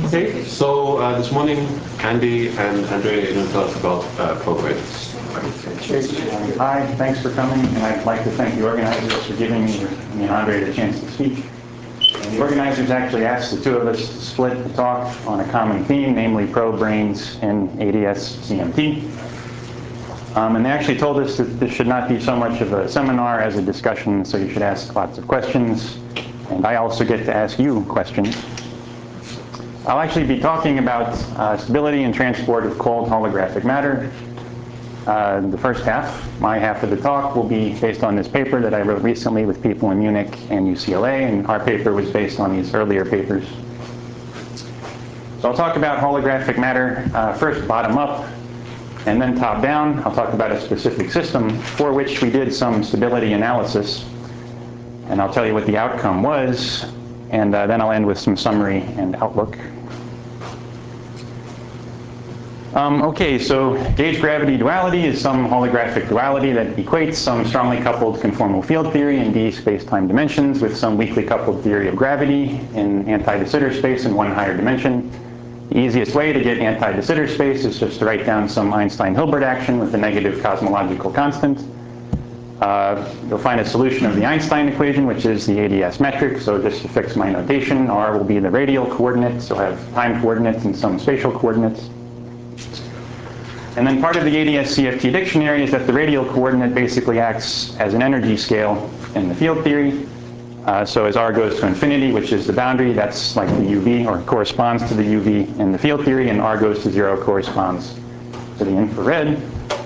Okay, so this morning, Andy and Andre are going to tell us about programs. Hi, thanks for coming, and I'd like to thank the organizers for giving me and Andre the chance to speak. And the organizers actually asked the two of us to split the talk on a common theme, namely pro-brains and ADS-CMT. And they actually told us that this should not be so much of a seminar as a discussion, so you should ask lots of questions. And I also get to ask you questions. I'll actually be talking about stability and transport of cold holographic matter. The first half, my half of the talk, will be based on this paper that I wrote recently with people in Munich and UCLA, and our paper was based on these earlier papers. So I'll talk about holographic matter first bottom up, and then top down. I'll talk about a specific system for which we did some stability analysis, and I'll tell you what the outcome was, and then I'll end with some summary and outlook. Okay, so gauge gravity duality is some holographic duality that equates some strongly coupled conformal field theory in d space-time dimensions with some weakly coupled theory of gravity in anti-de Sitter space in one higher dimension. The easiest way to get anti-de Sitter space is just to write down some Einstein-Hilbert action with a negative cosmological constant. You'll find a solution of the Einstein equation, which is the ADS metric. So just to fix my notation, r will be the radial coordinates. So I'll have time coordinates and some spatial coordinates. And then part of the ADS-CFT dictionary is that the radial coordinate basically acts as an energy scale in the field theory. So as r goes to infinity, which is the boundary, that's like the UV, or corresponds to the UV in the field theory, and r goes to 0 corresponds to the infrared.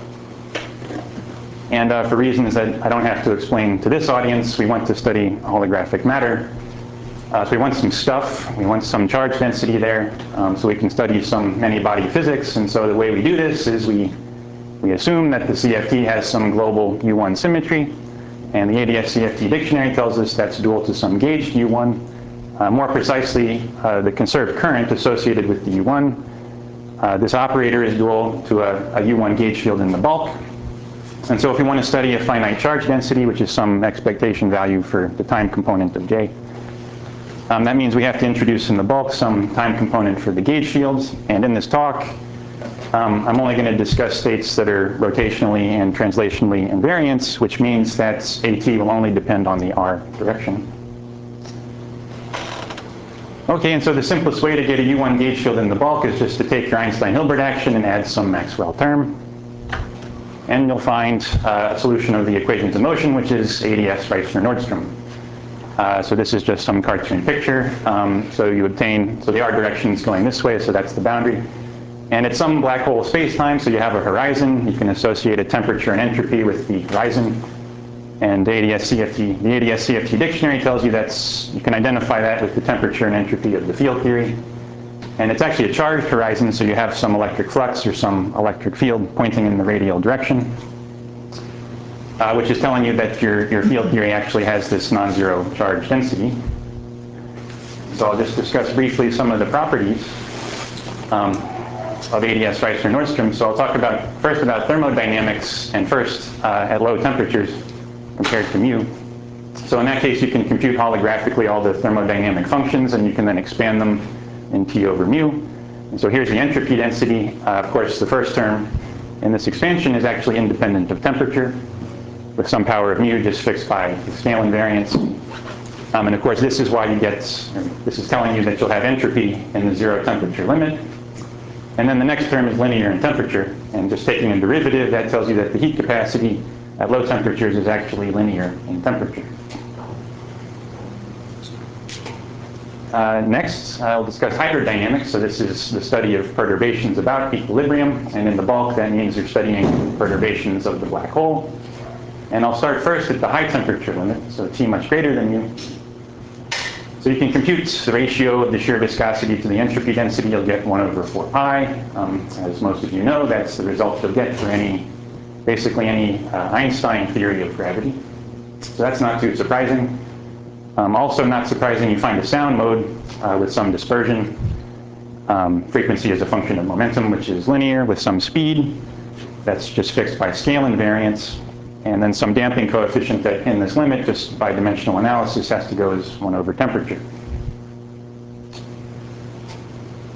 And for reasons that I don't have to explain to this audience, we want to study holographic matter. So we want some stuff, we want some charge density there, so we can study some many-body physics. And so the way we do this is we assume that the CFT has some global U1 symmetry, and the ADS-CFT dictionary tells us that's dual to some gauged U1. More precisely, the conserved current associated with the U1. This operator is dual to a U1 gauge field in the bulk. And so if we want to study a finite charge density, which is some expectation value for the time component of J, that means we have to introduce in the bulk some time component for the gauge fields. And in this talk, I'm only going to discuss states that are rotationally and translationally invariant, which means that AT will only depend on the R direction. Okay, and so the simplest way to get a U1 gauge field in the bulk is just to take your Einstein-Hilbert action and add some Maxwell term. And you'll find a solution of the equations of motion, which is ADS-Reissner-Nordström. So this is just some cartoon picture. So you obtain, so the r direction is going this way, so that's the boundary. And it's some black hole space-time, so you have a horizon. You can associate a temperature and entropy with the horizon. And the ADS-CFT dictionary tells you you can identify that with the temperature and entropy of the field theory. And it's actually a charged horizon, so you have some electric flux or some electric field pointing in the radial direction, which is telling you that your field theory actually has this non-zero charge density. So I'll just discuss briefly some of the properties of ADS-Reissner-Nordström. So I'll talk first about thermodynamics, and first at low temperatures compared to mu. So in that case, you can compute holographically all the thermodynamic functions, and you can then expand them in T over mu. And so here's the entropy density. Of course, the first term in this expansion is actually independent of temperature, with some power of mu just fixed by the scale invariance. And of course, this is why this is telling you that you'll have entropy in the 0 temperature limit. And then the next term is linear in temperature. And just taking a derivative, that tells you that the heat capacity at low temperatures is actually linear in temperature. Next, I'll discuss hydrodynamics. So this is the study of perturbations about equilibrium. And in the bulk, that means you're studying perturbations of the black hole. And I'll start first at the high temperature limit, so T much greater than mu. So you can compute the ratio of the shear viscosity to the entropy density. You'll get 1 over 4 pi. As most of you know, that's the result you'll get for basically any Einstein theory of gravity. So that's not too surprising. Also not surprising, you find a sound mode with some dispersion. Frequency is a function of momentum, which is linear with some speed. That's just fixed by scale invariance. And then some damping coefficient that in this limit, just by dimensional analysis, has to go as 1 over temperature.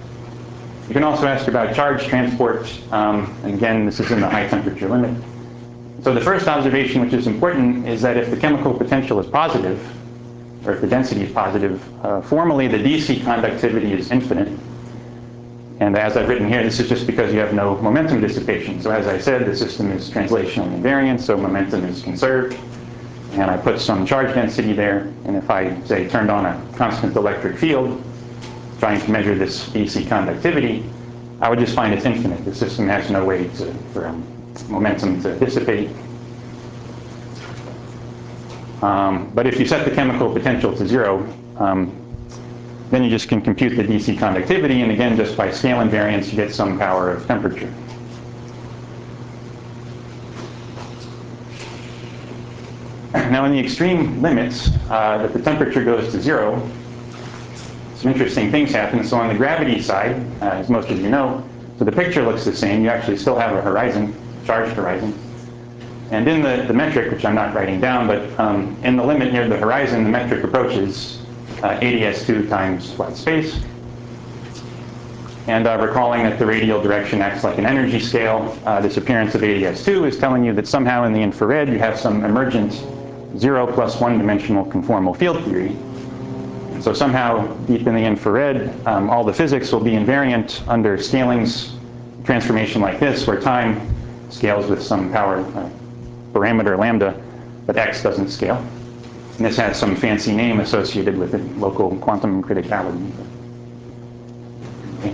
You can also ask about charge transport, and again, this is in the high temperature limit. So the first observation, which is important, is that if the chemical potential is positive, or if the density is positive, formally the DC conductivity is infinite. And as I've written here, this is just because you have no momentum dissipation. So as I said, the system is translationally invariant, so momentum is conserved. And I put some charge density there, and if I, say, turned on a constant electric field, trying to measure this DC conductivity, I would just find it's infinite. The system has no way for momentum to dissipate. But if you set the chemical potential to 0, then you just can compute the DC conductivity, and again, just by scale invariance, you get some power of temperature. Now, in the extreme limits, that the temperature goes to 0, some interesting things happen. So on the gravity side, as most of you know, so the picture looks the same. You actually still have a horizon, charged horizon. And in the metric, which I'm not writing down, but in the limit near the horizon, the metric approaches ADS2 times flat space. And recalling that the radial direction acts like an energy scale, this appearance of ADS2 is telling you that somehow in the infrared you have some emergent 0 plus 1 dimensional conformal field theory. So somehow deep in the infrared, all the physics will be invariant under scalings transformation like this, where time scales with some power parameter lambda, but x doesn't scale. And this has some fancy name associated with it, local quantum criticality. Okay.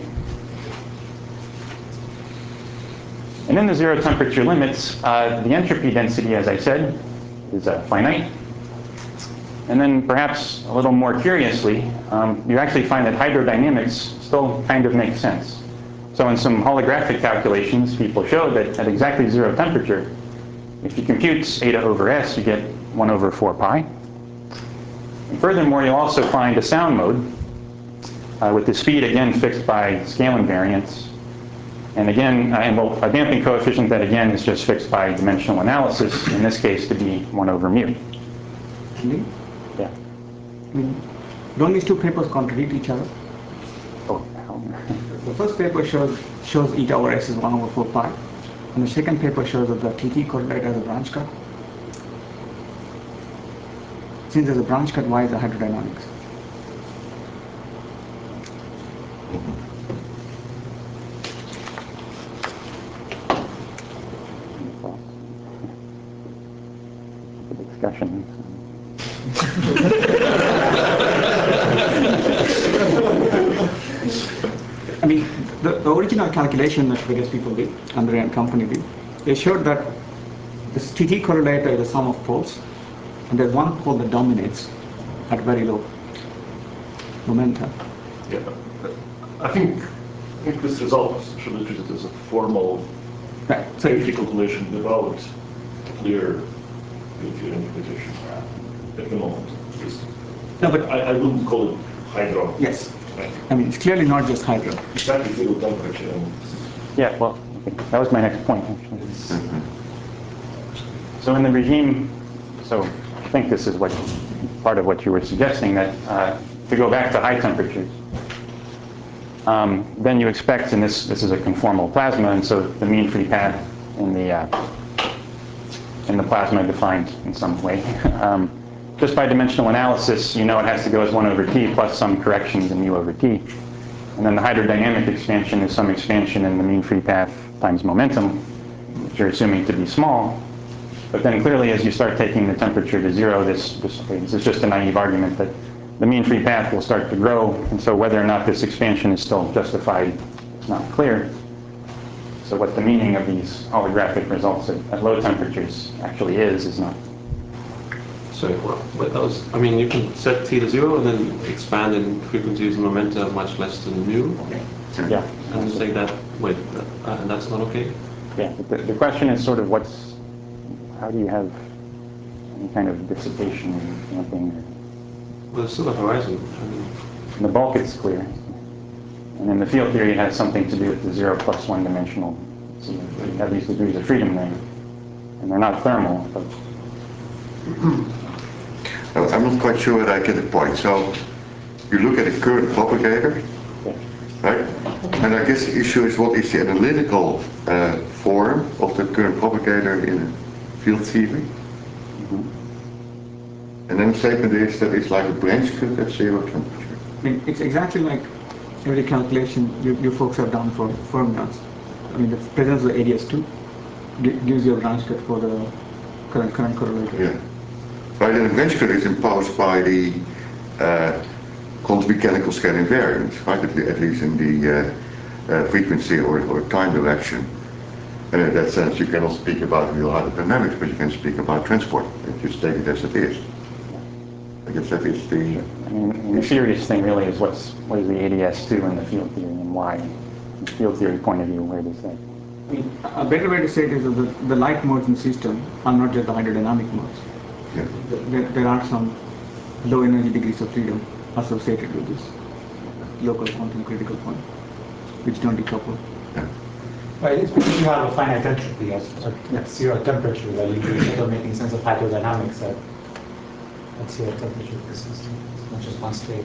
And in the 0 temperature limits, the entropy density, as I said, is finite. And then perhaps a little more curiously, you actually find that hydrodynamics still kind of makes sense. So in some holographic calculations, people show that at exactly 0 temperature, if you compute eta over s, you get 1 over 4 pi. And furthermore, you'll also find a sound mode with the speed, again, fixed by scale invariance. And again, a damping coefficient that, again, is just fixed by dimensional analysis, in this case to be 1 over mu. Really? Yeah. I mean, don't these two papers contradict each other? Oh, how? The first paper shows eta over s is 1 over 4 pi. And the second paper shows that the TT correlate has a branch cut. Since there's a branch cut, why is the hydrodynamics? Discussion. I mean, the original calculation that various people did, Andre and company did, they showed that this TT correlator is the sum of poles, and there's one pole that dominates at very low momentum. Yeah, I think this result should be treated as a formal Right. So safety calculation without clear field interpretation at the moment. no, but I wouldn't call it hydro. yes, I mean it's clearly not just hydro. Exactly field temperature. Yeah, well, okay. That was my next point, actually. So in the regime, so I think this is part of what you were suggesting, that to go back to high temperatures, then you expect, and this is a conformal plasma, and so the mean free path in the plasma defined in some way. Just by dimensional analysis, you know it has to go as 1 over t plus some corrections in mu over t. And then the hydrodynamic expansion is some expansion in the mean free path times momentum, which you're assuming to be small. But then clearly, as you start taking the temperature to 0, this is just a naive argument that the mean free path will start to grow. And so whether or not this expansion is still justified is not clear. So what the meaning of these holographic results at low temperatures actually is not. So, well, that was, I mean, you can set t to 0 and then expand in frequencies and momentum much less than mu. Yeah. And say that, wait, and that's not okay? Yeah, but the question is sort of how do you have any kind of dissipation and damping? Well, there's still a horizon. I mean, In the bulk, it's clear. And in the field theory, it has something to do with the 0 plus 1 dimensional. So you have these degrees of freedom there. And they're not thermal, but I'm not quite sure that I get the point. So you look at a current propagator, right? And I guess the issue is, what is the analytical form of the current propagator in field theory? And then the statement is that it's like a branch cut at 0 temperature. I mean, it's exactly like every calculation you folks have done for fermions. I mean, the presence of ADS2 gives you a branch cut for the current correlator. Yeah. Right, and the branch cut is imposed by the quantum mechanical scaling variance, right? At least in the frequency or time direction. And in that sense, you cannot speak about real hydrodynamics, but you can speak about transport. If you state it as it is. I guess that is the... I mean, the serious thing really is what is the ADS2 in the field theory, and why, from the field theory point of view, where does that? I mean, a better way to say it is that the light modes in the system are not just the hydrodynamic modes. Yeah. There are some low energy degrees of freedom associated with this local quantum critical point, which don't decouple. Yeah. Right, it's because you have a finite entropy at 0 temperature that you can start making sense of hydrodynamics at 0 temperature of the system. It's not just one state.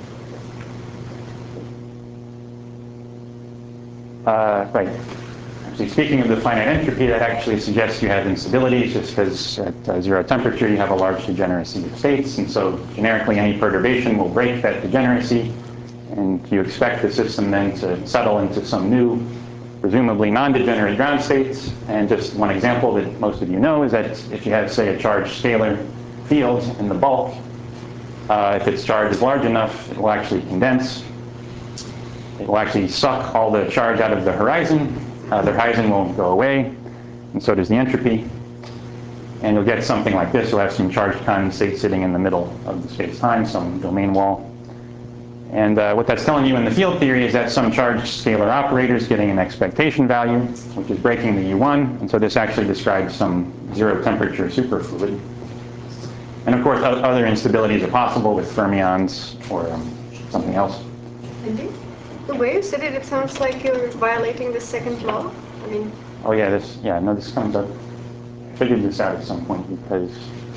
Right. Actually, speaking of the finite entropy, that actually suggests you have instabilities, just because at 0 temperature you have a large degeneracy of states, and so generically any perturbation will break that degeneracy, and you expect the system then to settle into some new, presumably non-degenerate ground states. And just one example that most of you know is that if you have, say, a charged scalar field in the bulk, if its charge is large enough, it will actually condense. It will actually suck all the charge out of the horizon. The horizon will go away, and so does the entropy. And you'll get something like this. You'll have some charged condensate sitting in the middle of the space-time, some domain wall. And what that's telling you in the field theory is that some charged scalar operator is getting an expectation value, which is breaking the U1. And so this actually describes some 0 temperature superfluid. And of course, other instabilities are possible with fermions or something else. Indeed. The way you said it, it sounds like you're violating the second law. I mean... Oh yeah, this comes up. I figured this out at some point because...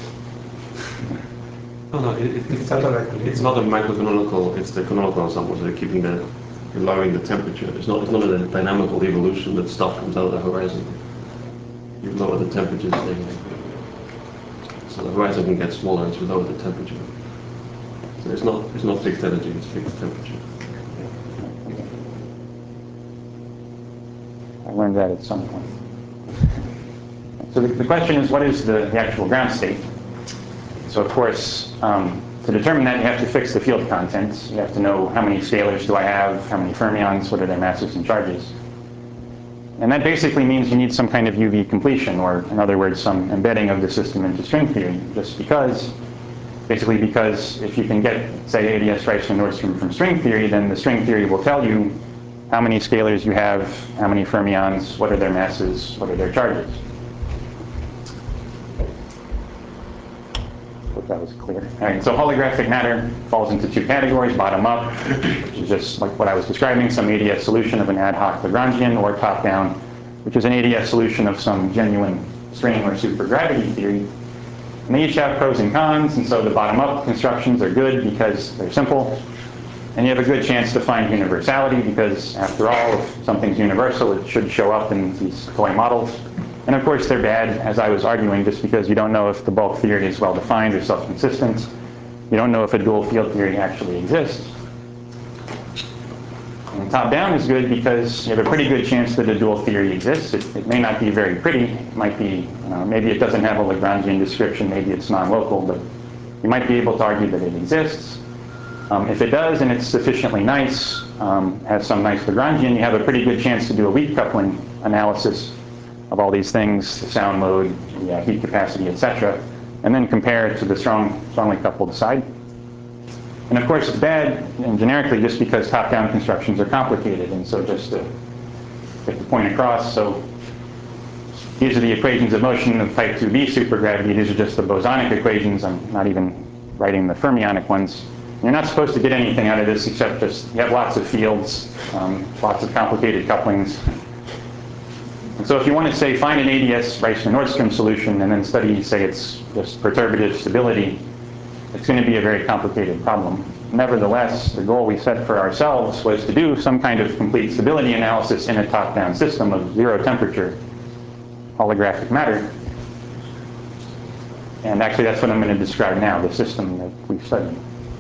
No, it's not a microcanonical, it's the canonical ensemble. So they're keeping lowering the temperature. It's not a dynamical evolution that stuff comes out of the horizon. You lower the temperatures, so the horizon can get smaller as you lower the temperature. So it's not fixed energy, it's fixed temperature. I learned that at some point. So the question is, what is the actual ground state? So of course, to determine that, you have to fix the field contents. You have to know how many scalars do I have, how many fermions, what are their masses and charges. And that basically means you need some kind of UV completion, or in other words, some embedding of the system into string theory. Basically because if you can get, say, ADS Reissner Nordstrom from string theory, then the string theory will tell you how many scalars you have, how many fermions, what are their masses, what are their charges. Hope that was clear. All right, so holographic matter falls into 2 categories: bottom up, which is just like what I was describing, some ADS solution of an ad hoc Lagrangian, or top down, which is an ADS solution of some genuine string or supergravity theory. And they each have pros and cons, and so the bottom up constructions are good because they're simple. And you have a good chance to find universality because, after all, if something's universal, it should show up in these toy models. And of course, they're bad, as I was arguing, just because you don't know if the bulk theory is well-defined or self-consistent. You don't know if a dual field theory actually exists. And top-down is good because you have a pretty good chance that a dual theory exists. It may not be very pretty. It might be, maybe it doesn't have a Lagrangian description, maybe it's non-local, but you might be able to argue that it exists. If it does, and it's sufficiently nice, has some nice Lagrangian, you have a pretty good chance to do a weak coupling analysis of all these things, the sound mode, the heat capacity, etc., and then compare it to the strongly coupled side. And of course, it's bad, and generically, just because top-down constructions are complicated. And so just to get the point across, so these are the equations of motion of type 2b supergravity. These are just the bosonic equations. I'm not even writing the fermionic ones. You're not supposed to get anything out of this except just you have lots of fields, lots of complicated couplings. And so if you want to, say, find an ADS Reissner Nordstrom solution and then study, say, its just perturbative stability, it's going to be a very complicated problem. nevertheless, the goal we set for ourselves was to do some kind of complete stability analysis in a top-down system of zero temperature holographic matter. And actually, that's what I'm going to describe now, the system that we've studied.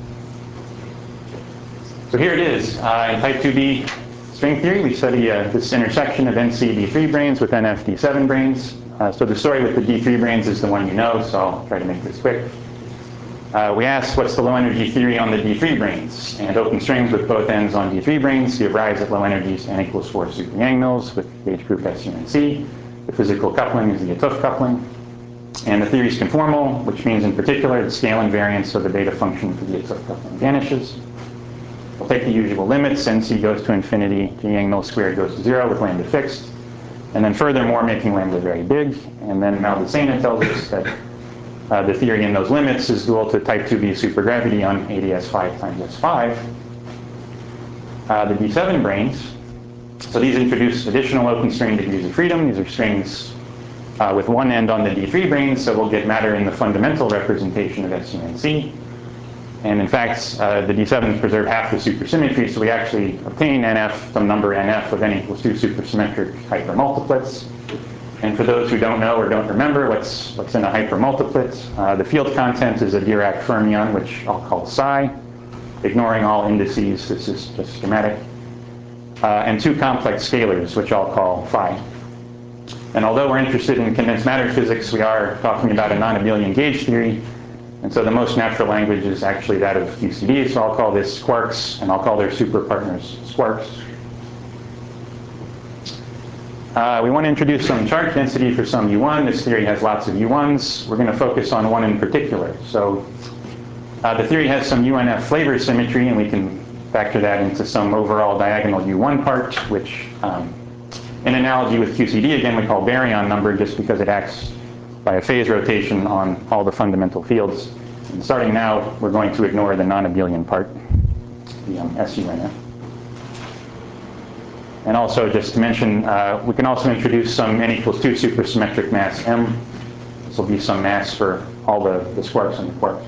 So here it is. In type 2D string theory, we study this intersection of NC D3 branes with NF D7 branes. So the story with the D3 branes is the one you know, so I'll try to make this quick. We asked what's the low energy theory on the D3 branes, and open strings with both ends on D3 branes give rise at low energies n equals 4 super Yang mills with gauge group SU and C. The physical coupling is the Yatuf coupling. And the theory is conformal, which means in particular the scale invariance, so the beta function for the Yatuf coupling vanishes. We'll take the usual limits. NC goes to infinity, G Yang mill squared goes to 0 with lambda fixed. And then furthermore, making lambda very big. And then Maldacena tells us that the theory in those limits is dual to type 2b supergravity on AdS5 times S5. The D7 branes, so these introduce additional open string degrees of freedom. These are strings with one end on the D3 branes, so we'll get matter in the fundamental representation of SU and C. And in fact, the D7s preserve half the supersymmetry, so we actually obtain NF, some number NF of n equals 2 supersymmetric hypermultiplets. And for those who don't know or don't remember what's in a hypermultiplet, the field content is a Dirac fermion, which I'll call psi, ignoring all indices, this is just schematic, and two complex scalars, which I'll call phi. And although we're interested in condensed matter physics, we are talking about a non-abelian gauge theory. And so the most natural language is actually that of QCD, so I'll call this quarks, and I'll call their superpartners squarks. We want to introduce some charge density for some U1. This theory has lots of U1s. We're going to focus on one in particular. So the theory has some UNF flavor symmetry, and we can factor that into some overall diagonal U1 part, which in analogy with QCD, again, we call baryon number just because it acts by a phase rotation on all the fundamental fields. And starting now, we're going to ignore the non-abelian part, the SUNF. And also, just to mention, we can also introduce some n equals 2 supersymmetric mass M. This will be some mass for all the squarks and the quarks.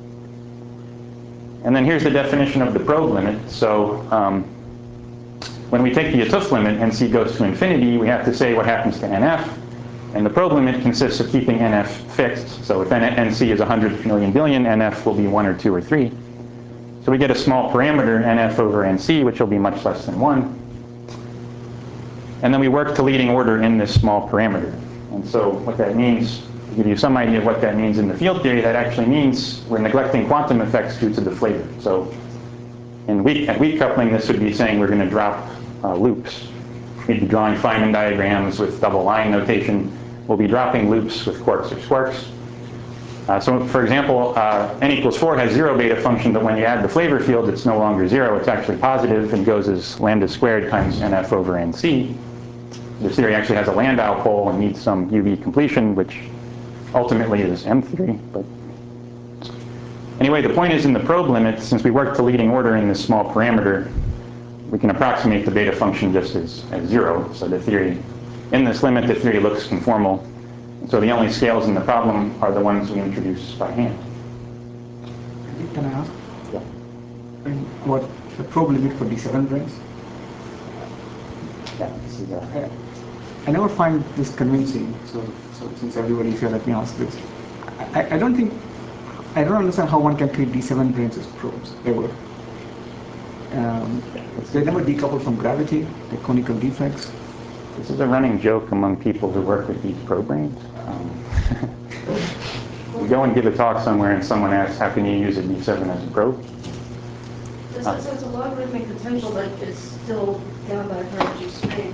And then here's the definition of the probe limit. So when we take the Yatuf limit, NC goes to infinity, we have to say what happens to NF. And the probe limit consists of keeping NF fixed. So if NC is 100 million billion, NF will be 1 or 2 or 3. So we get a small parameter, NF over NC, which will be much less than 1. And then we work to leading order in this small parameter. And so what that means, to give you some idea of what that means in the field theory, that actually means we're neglecting quantum effects due to the flavor. So at weak coupling, this would be saying we're going to drop loops. We'd be drawing Feynman diagrams with double line notation. We'll be dropping loops with quarks or squarks. So for example, n equals 4 has 0 beta function, but when you add the flavor field, it's no longer 0. It's actually positive and goes as lambda squared times NF over NC. This theory actually has a Landau pole and needs some UV completion, which ultimately is M theory. But anyway, the point is in the probe limit, since we work to leading order in this small parameter, we can approximate the beta function just as 0. So the theory, in this limit, the theory looks conformal. And so the only scales in the problem are the ones we introduce by hand. Can I ask? Yeah. What the probe limit for D7 branes? Yeah, this is, I never find this convincing. So since everybody is here, let me ask this. I don't understand how one can treat D7 branes as probes ever. They never decouple from gravity, the conical defects. This is a running joke among people who work with these probe branes. You go and give a talk somewhere and someone asks, how can you use a D7 as a probe? So it's a logarithmic potential, but it's still down by energy string.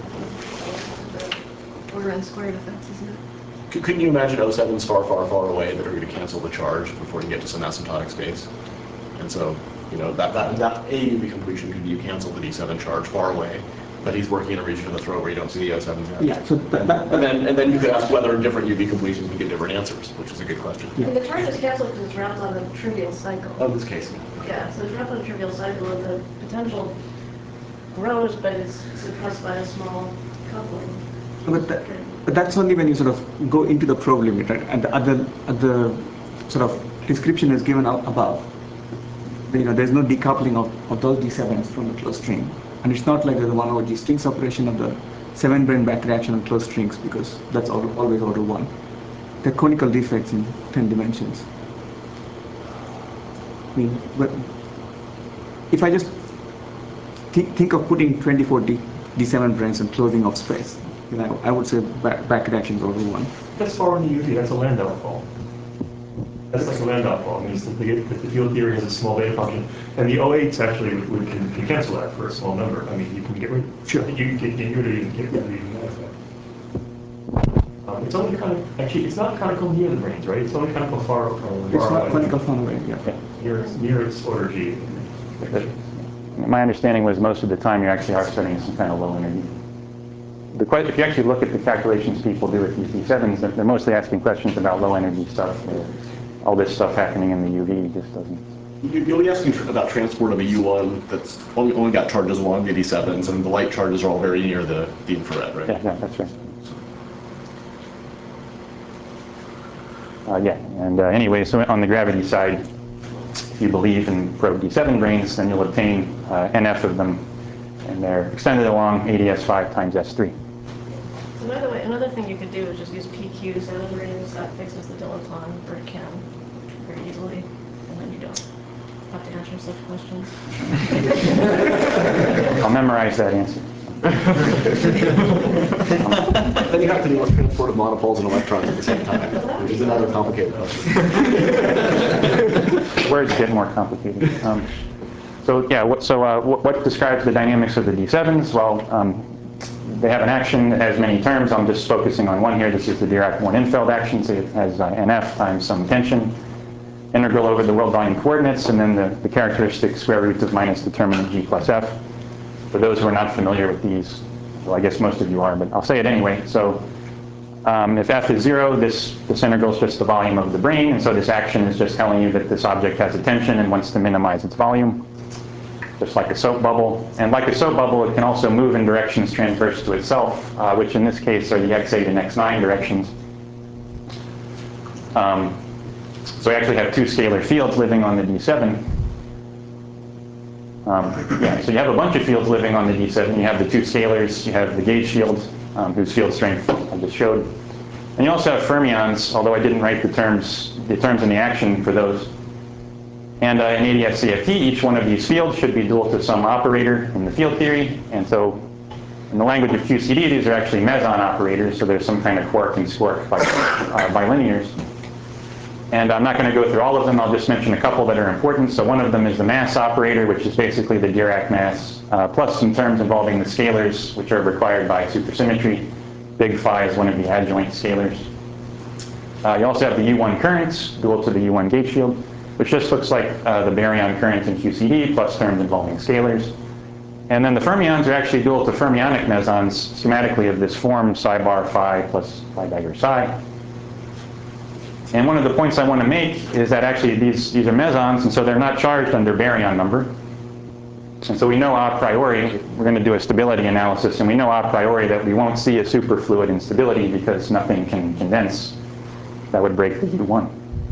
The order n squared effect, isn't it? Couldn't you imagine O7s far, far, far away that are going to cancel the charge before you get to some asymptotic space? And so, you know, that AUV completion could be you cancel the D7 charge far away, but he's working in a region of the throat where you don't see the O7s yet. Yeah, so and then you could ask whether different UV completions would get different answers, which is a good question. Yeah. And the charge is canceled because it's wrapped on a trivial cycle. Oh, this case. Yeah, so it's wrapped on a trivial cycle, and the potential grows, but it's suppressed by a small coupling. But that's only when you sort of go into the probe limit, right? And the other sort of description is given above. there's no decoupling of those D7s from the closed string. And it's not like there's a 1/G string separation of the 7-brane back reaction on closed strings, because that's always order 1. They're conical defects in 10 dimensions. But if I just think of putting 24 D7 branes and closing off space, I would say back reactions order 1. That's far in the UV, that's a Landau fall. That's like a Landau fall. I mean, the field theory has a small beta function, and the O8s actually can cancel that for a small number. I mean, you can get rid. Sure. You can get rid of even that effect. It's only actually, it's not conical near the brains, right? It's only conical far away. It's not conical far away, yeah. Near its order G. My understanding was most of the time you actually are studying some kind of low energy. If you actually look at the calculations people do with these D7s, they're mostly asking questions about low energy stuff. All this stuff happening in the UV just doesn't. You'll be asking about transport of a U1 that's only got charges along the D7s, and the light charges are all very near the infrared, right? Yeah, that's right. Anyway, so on the gravity side, if you believe in probe D7 branes, then you'll obtain NF of them, and they're extended along ADS5 times S3. So by the way, another thing you could do is just use PQ7 branes. That fixes the dilaton, or it can, very easily, and then you don't have to answer such questions. I'll memorize that answer. Then you have to deal with transport of monopoles and electrons at the same time, which is another complicated question. Words get more complicated. What describes the dynamics of the D7s? Well, they have an action that has many terms. I'm just focusing on one here. This is the Dirac-Moore-Infeld action. So it has NF times some tension, integral over the world volume coordinates, and then the characteristic square root of minus determinant G plus F. For those who are not familiar with these, well, I guess most of you are, but I'll say it anyway. So if F is 0, this integral is just the volume of the brane, and so this action is just telling you that this object has a tension and wants to minimize its volume, just like a soap bubble. And like a soap bubble, it can also move in directions transverse to itself, which in this case are the X8 and X9 directions. So we actually have two scalar fields living on the D7. So you have a bunch of fields living on the D7. You have the two scalars. You have the gauge field, whose field strength I just showed. And you also have fermions, although I didn't write the terms in the action for those. And in ADS-CFT, each one of these fields should be dual to some operator in the field theory. And so in the language of QCD, these are actually meson operators. So there's some kind of quark and squark bilinears. And I'm not going to go through all of them. I'll just mention a couple that are important. So one of them is the mass operator, which is basically the Dirac mass, plus some terms involving the scalars, which are required by supersymmetry. Big phi is one of the adjoint scalars. You also have the U1 currents, dual to the U1 gauge field, which just looks like the baryon current in QCD, plus terms involving scalars. And then the fermions are actually dual to fermionic mesons, schematically of this form, psi bar phi plus phi dagger psi. And one of the points I want to make is that actually these are mesons, and so they're not charged under baryon number. And so we know a priori, we're going to do a stability analysis, and we know a priori that we won't see a superfluid instability because nothing can condense that would break the U1.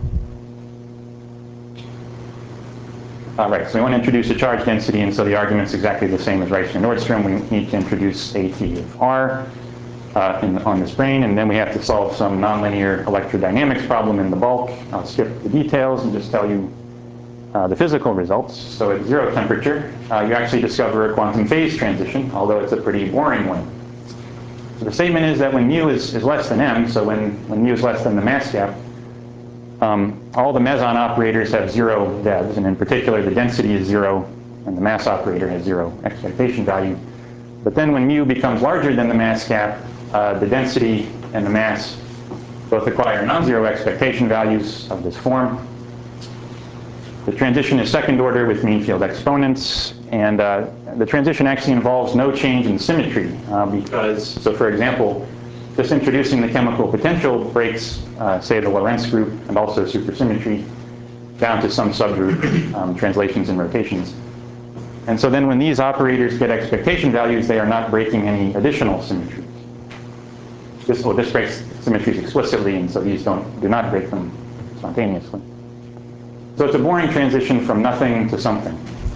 All right, so we want to introduce a charge density, and so the argument's exactly the same as Reissner-Nordstrom. We need to introduce AT of R on this brane, and then we have to solve some nonlinear electrodynamics problem in the bulk. I'll skip the details and just tell you the physical results. So at 0 temperature, you actually discover a quantum phase transition, although it's a pretty boring one. So the statement is that when mu is less than m, so when mu is less than the mass gap, all the meson operators have 0 devs, and in particular the density is 0, and the mass operator has 0 expectation value. But then when mu becomes larger than the mass gap, the density and the mass both acquire non-zero expectation values of this form. The transition is second order with mean field exponents, and the transition actually involves no change in symmetry because, so for example, just introducing the chemical potential breaks, say, the Lorentz group and also supersymmetry down to some subgroup translations and rotations. And so then when these operators get expectation values, they are not breaking any additional symmetries. This breaks symmetries explicitly, and so these do not break them spontaneously. So it's a boring transition from nothing to something.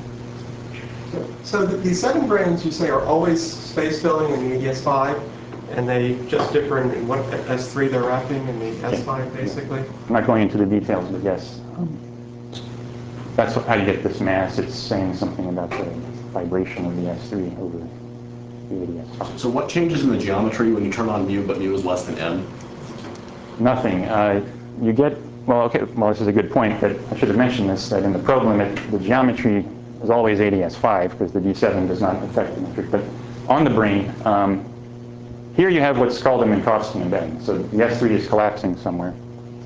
So these 7 branes you say are always space filling in the ADS5, and they just differ in what S3 they're wrapping in the S5 basically? I'm not going into the details, but yes. That's how you get this mass. It's saying something about the vibration of the S3 over the ADS5. So what changes in the geometry when you turn on mu, but mu is less than m? Nothing. You get, well, okay, well, this is a good point, but I should have mentioned this, that in the probe limit, the geometry is always ADS5 because the D7 does not affect the metric. But on the brane, here you have what's called a Minkowski embedding. So the S3 is collapsing somewhere.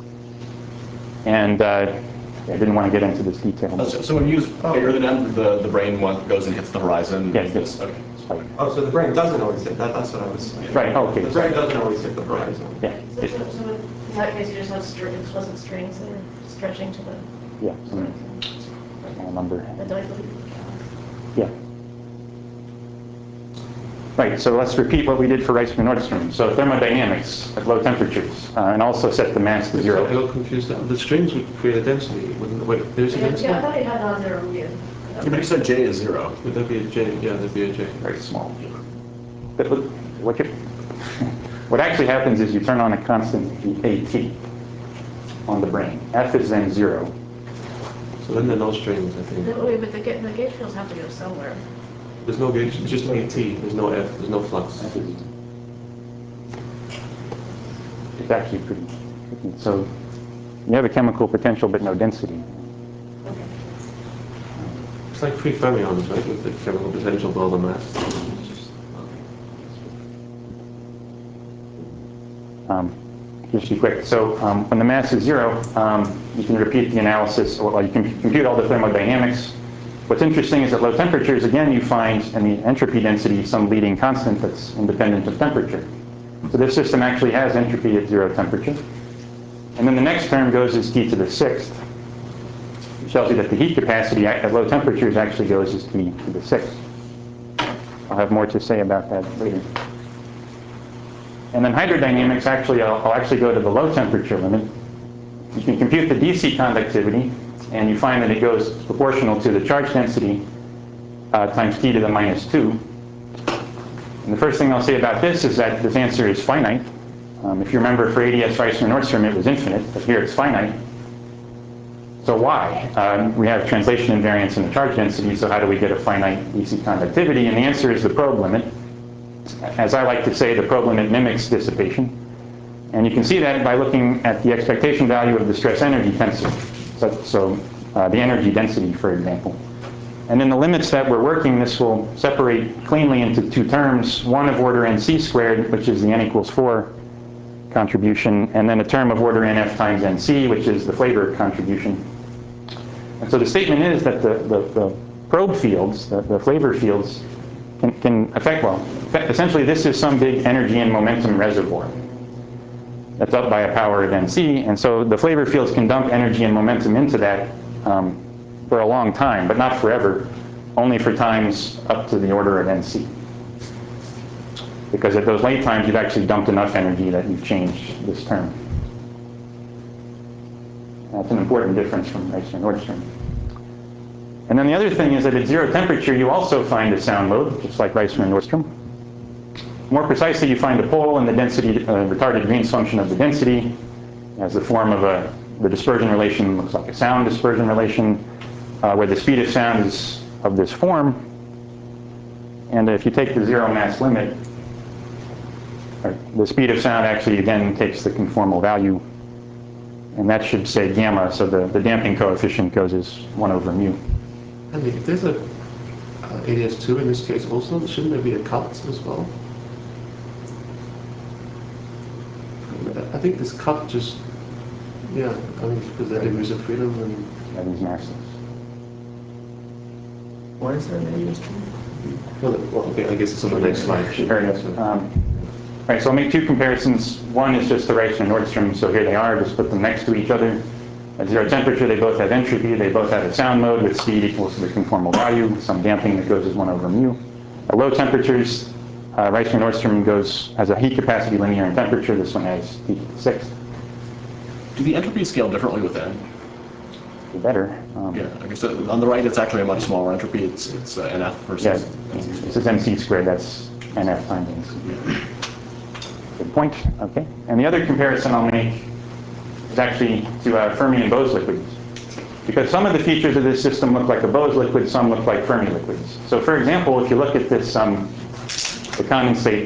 And I didn't want to get into this detail. So when mu is bigger than m, the brane one goes and hits the horizon? Yes, yes. Okay. Oh, so the brane doesn't always hit that. That's what I was saying. Right, okay. The brane doesn't always hit the horizon. Yeah. So in that case, you just have explicit strings that are stretching to the Yeah, some small number. dilute. Yeah. Right, so let's repeat what we did for Reisman-Nordstrom. So thermodynamics at low temperatures, and also set the mass to I 0. got confused. The strings would create a density. Wait, there's a density? Yeah, I thought you had non-zero mu. Yeah, but you said J is 0. Would that be a J? Yeah, that'd be a J. Very small. But what actually happens is you turn on a constant AT on the brane. F is then 0. So then there are no strings, I think. Wait, but the gauge fields have to go somewhere. There's no gauge, it's just AT. There's no F, there's no flux. It's actually pretty tricky. So you have a chemical potential but no density. It's like free fermions, right, with the chemical potential below the mass. It's just, Just to be quick, so when the mass is 0, you can repeat the analysis, or you can compute all the thermodynamics. What's interesting is at low temperatures, again, you find in the entropy density some leading constant that's independent of temperature. So this system actually has entropy at 0 temperature. And then the next term goes as T to the 6th, which tells you that the heat capacity at low temperatures actually goes as T to the 6th. I'll have more to say about that later. And then hydrodynamics, actually, I'll actually go to the low temperature limit. You can compute the DC conductivity, and you find that it goes proportional to the charge density times T to the minus 2. And the first thing I'll say about this is that this answer is finite. If you remember, for ADS Reisman-Nordstrom, it was infinite, but here it's finite. So why? We have translation invariance in the charge density, so how do we get a finite DC conductivity? And the answer is the probe limit. As I like to say, the probe limit mimics dissipation. And you can see that by looking at the expectation value of the stress energy tensor. So the energy density, for example. And in the limits that we're working, this will separate cleanly into 2 terms, one of order nc squared, which is the n equals 4 contribution, and then a term of order nf times nc, which is the flavor contribution. And so the statement is that the probe fields, the flavor fields, can affect, well, essentially this is some big energy and momentum reservoir that's up by a power of nc, and so the flavor fields can dump energy and momentum into that for a long time, but not forever, only for times up to the order of nc. Because at those late times, you've actually dumped enough energy that you've changed this term. That's an important difference from Reisman-Nordstrom. And then the other thing is that at 0 temperature, you also find a sound mode, just like Reisman-Nordstrom. More precisely, you find a pole in the density, retarded Green's function of the density as the form of the dispersion relation looks like a sound dispersion relation, where the speed of sound is of this form. And if you take the 0 mass limit, the speed of sound actually again takes the conformal value, and that should say gamma, so the damping coefficient goes as 1 over mu. And if there's a ADS2 in this case also, shouldn't there be a cut as well? I think this cut just, yeah, I mean, because they're degrees of freedom and... Yeah, these masses. Why is there an ADS2? Well, okay, I guess it's on the next slide. Right, so I'll make 2 comparisons. One is just the Reisman-Nordstrom, so here they are, just put them next to each other. At 0 temperature, they both have entropy, they both have a sound mode with speed equals to the conformal value, some damping that goes as 1 over mu. At low temperatures, Reisman-Nordstrom has a heat capacity linear in temperature, this one has T to the 6th. Do the entropies scale differently with n? better. Yeah, I guess on the right, it's actually a much smaller entropy. It's NF versus. Yeah, this is MC squared. That's NF times MC. Good point. Okay. And the other comparison I'll make is actually to Fermi and Bose liquids. Because some of the features of this system look like a Bose liquid, some look like Fermi liquids. So for example, if you look at this, the condensate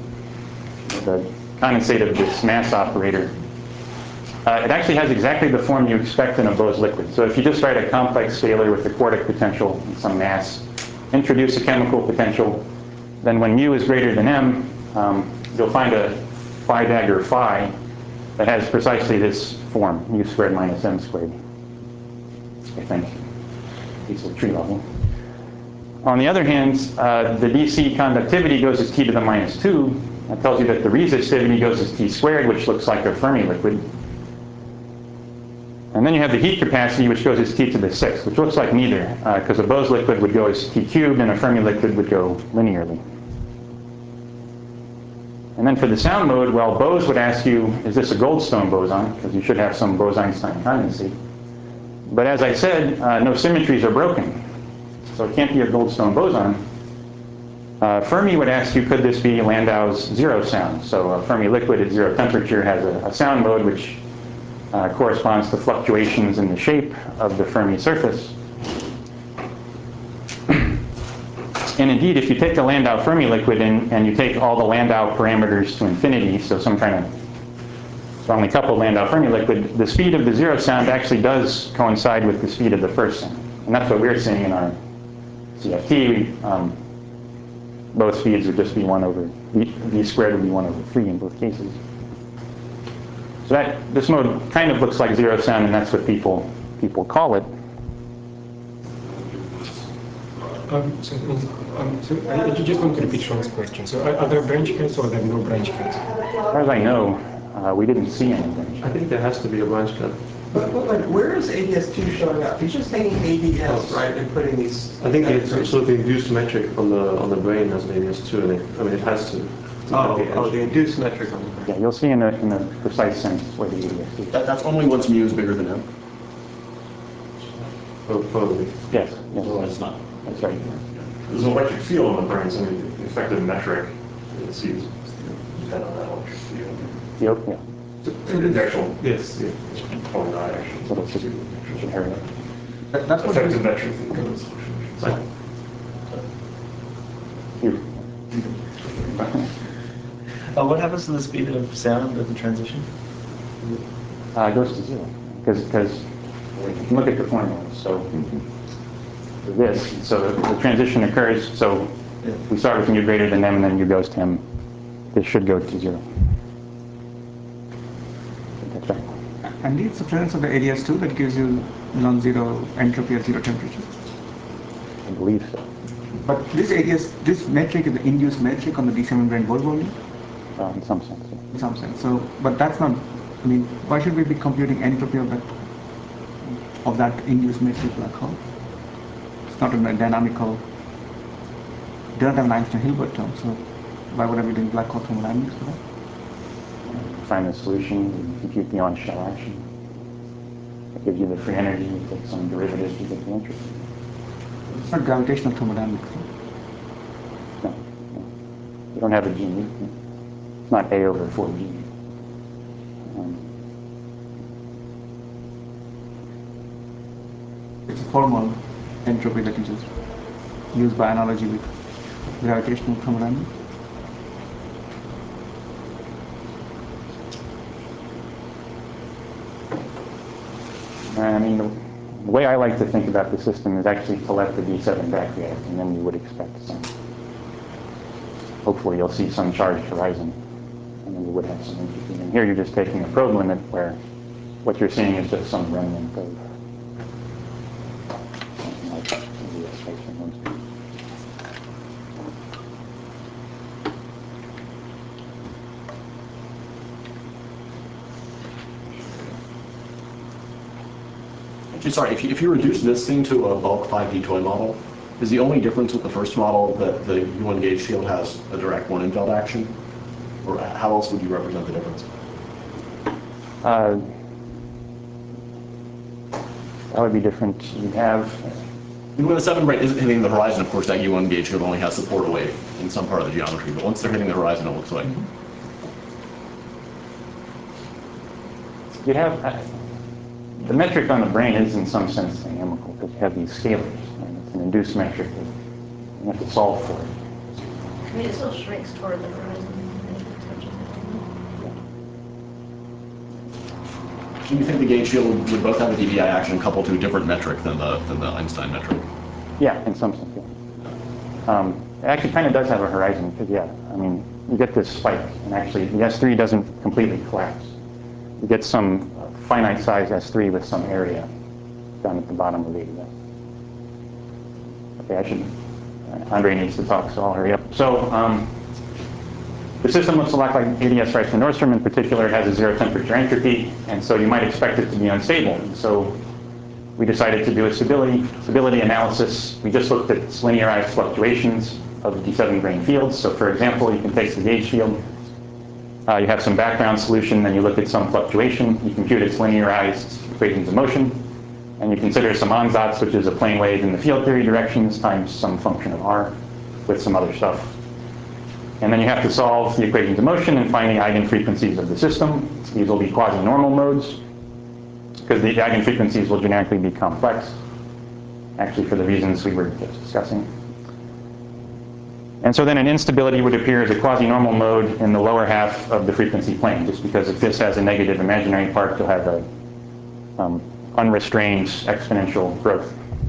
of this mass operator, it actually has exactly the form you expect in a Bose liquid. So if you just write a complex scalar with a quartic potential and some mass, introduce a chemical potential, then when mu is greater than m, you'll find a phi dagger phi that has precisely this form, mu squared minus m squared, I think, at least at tree level. On the other hand, the DC conductivity goes as t to the minus 2. That tells you that the resistivity goes as t squared, which looks like a Fermi liquid. And then you have the heat capacity, which goes as t to the 6, which looks like neither, because a Bose liquid would go as t cubed and a Fermi liquid would go linearly. And then for the sound mode, well, Bose would ask you, is this a Goldstone boson? Because you should have some Bose-Einstein condensate. But as I said, no symmetries are broken. So it can't be a Goldstone boson. Fermi would ask you, could this be Landau's zero sound? So a Fermi liquid at zero temperature has a sound mode which corresponds to fluctuations in the shape of the Fermi surface. And indeed, if you take the Landau Fermi liquid and you take all the Landau parameters to infinity, so some kind of strongly coupled Landau Fermi liquid, the speed of the zero sound actually does coincide with the speed of the first sound. And that's what we're seeing in our CFT. Both speeds would just be 1 over, v squared would be 1 over 3 in both cases. So this mode kind of looks like zero sound, and that's what people call it. So I just want to repeat Sean's question. So are there branch cuts or are there no branch cuts? As far as I know, we didn't see any branch I think there has to be a branch cut. But where is ADS2 showing up? He's just taking ADS, right, and putting these... I think it's so the induced metric on the brain has an ADS2 in it. I mean, it has to. The induced metric on the brain. Yeah, you'll see in a precise sense where the ADS is. That's only once mu is bigger than m. Probably. Yes, yes. Otherwise, it's not. That's right. There's an electric field on the brain, so the effective metric is depend on that electric field. Yep, yeah. The actual, yes, probably not actually. So that's just inherent. That's what Effective metric goes. Here. What happens to the speed of sound at the transition? It goes to 0. Because you can look at the formula. So for this, so the transition occurs. So we start with mu greater than m, and then u goes to m. This should go to 0. That's right. And it's the presence of the ADS2 that gives you non-zero entropy at zero temperature. I believe so. But this metric is the induced metric on the D7 brain Bose volume? In some sense, yeah. In some sense. So, but that's not, I mean, why should we be computing entropy of that induced metric black hole? It's not a dynamical, it doesn't have an Einstein-Hilbert term, so why would I be doing black hole thermodynamics for that? Find the solution, and compute the on-shell action. It gives you the free energy, you take some derivatives to get the entropy. It's not gravitational thermodynamics. No. You don't have a G. It's not A over 4G. It's a formal entropy that you just use by analogy with gravitational thermodynamics. I mean, the way I like to think about the system is actually to let the D7 backreact, and then you would expect some. Hopefully you'll see some charged horizon, and then you would have some entropy. And here you're just taking a probe limit where what you're seeing is just some remnant of something like maybe a space in one. Sorry, if you reduce this thing to a bulk 5D toy model, is the only difference with the first model that the U1 gauge field has a direct Born-Infeld action? Or how else would you represent the difference? That would be different. You have, When the 7 brane isn't hitting the horizon, of course, that U1 gauge field only has support away in some part of the geometry. But once they're hitting the horizon, it looks like. you have, the metric on the brane is in some sense dynamical because you have these scalars, and it's an induced metric that you have to solve for it. I mean, it still shrinks toward the horizon. Do you think the gauge field would both have a DVI action coupled to a different metric than the Einstein metric? Yeah, in some sense, yeah. It actually kind of does have a horizon because, yeah, I mean, you get this spike, and actually the S3 doesn't completely collapse. You get some finite size S3 with some area down at the bottom of ADS. Okay, Andre needs to talk, so I'll hurry up. So the system looks a lot like ADS Reissman-Nordstrom. In particular, it has a zero temperature entropy, and so you might expect it to be unstable. And so we decided to do a stability analysis. We just looked at linearized fluctuations of the D7 brane fields. So for example, you can take the gauge field, you have some background solution, then you look at some fluctuation, you compute its linearized equations of motion, and you consider some ansatz, which is a plane wave in the field theory directions, times some function of r with some other stuff. And then you have to solve the equations of motion and find the eigenfrequencies of the system. These will be quasi-normal modes, because the eigenfrequencies will generically be complex, actually for the reasons we were just discussing. And so then an instability would appear as a quasi-normal mode in the lower half of the frequency plane, just because if this has a negative imaginary part, you'll have a unrestrained exponential growth.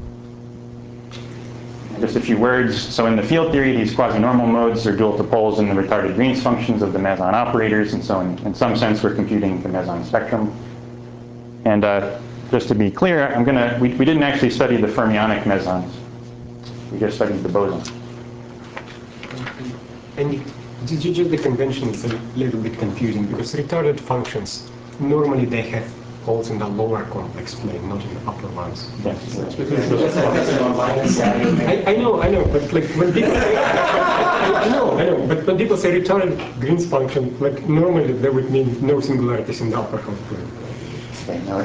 Just a few words. So in the field theory, these quasi-normal modes are dual to poles in the retarded Green's functions of the meson operators, and so in some sense we're computing the meson spectrum. And just to be clear, we didn't actually study the fermionic mesons. We just studied the boson. And just the convention is a little bit confusing because retarded functions, normally they have poles in the lower complex plane, not in the upper ones. Yes. I know, but like when people say, I know, but when people say retarded Green's function, like normally that would mean no singularities in the upper half plane. Okay, now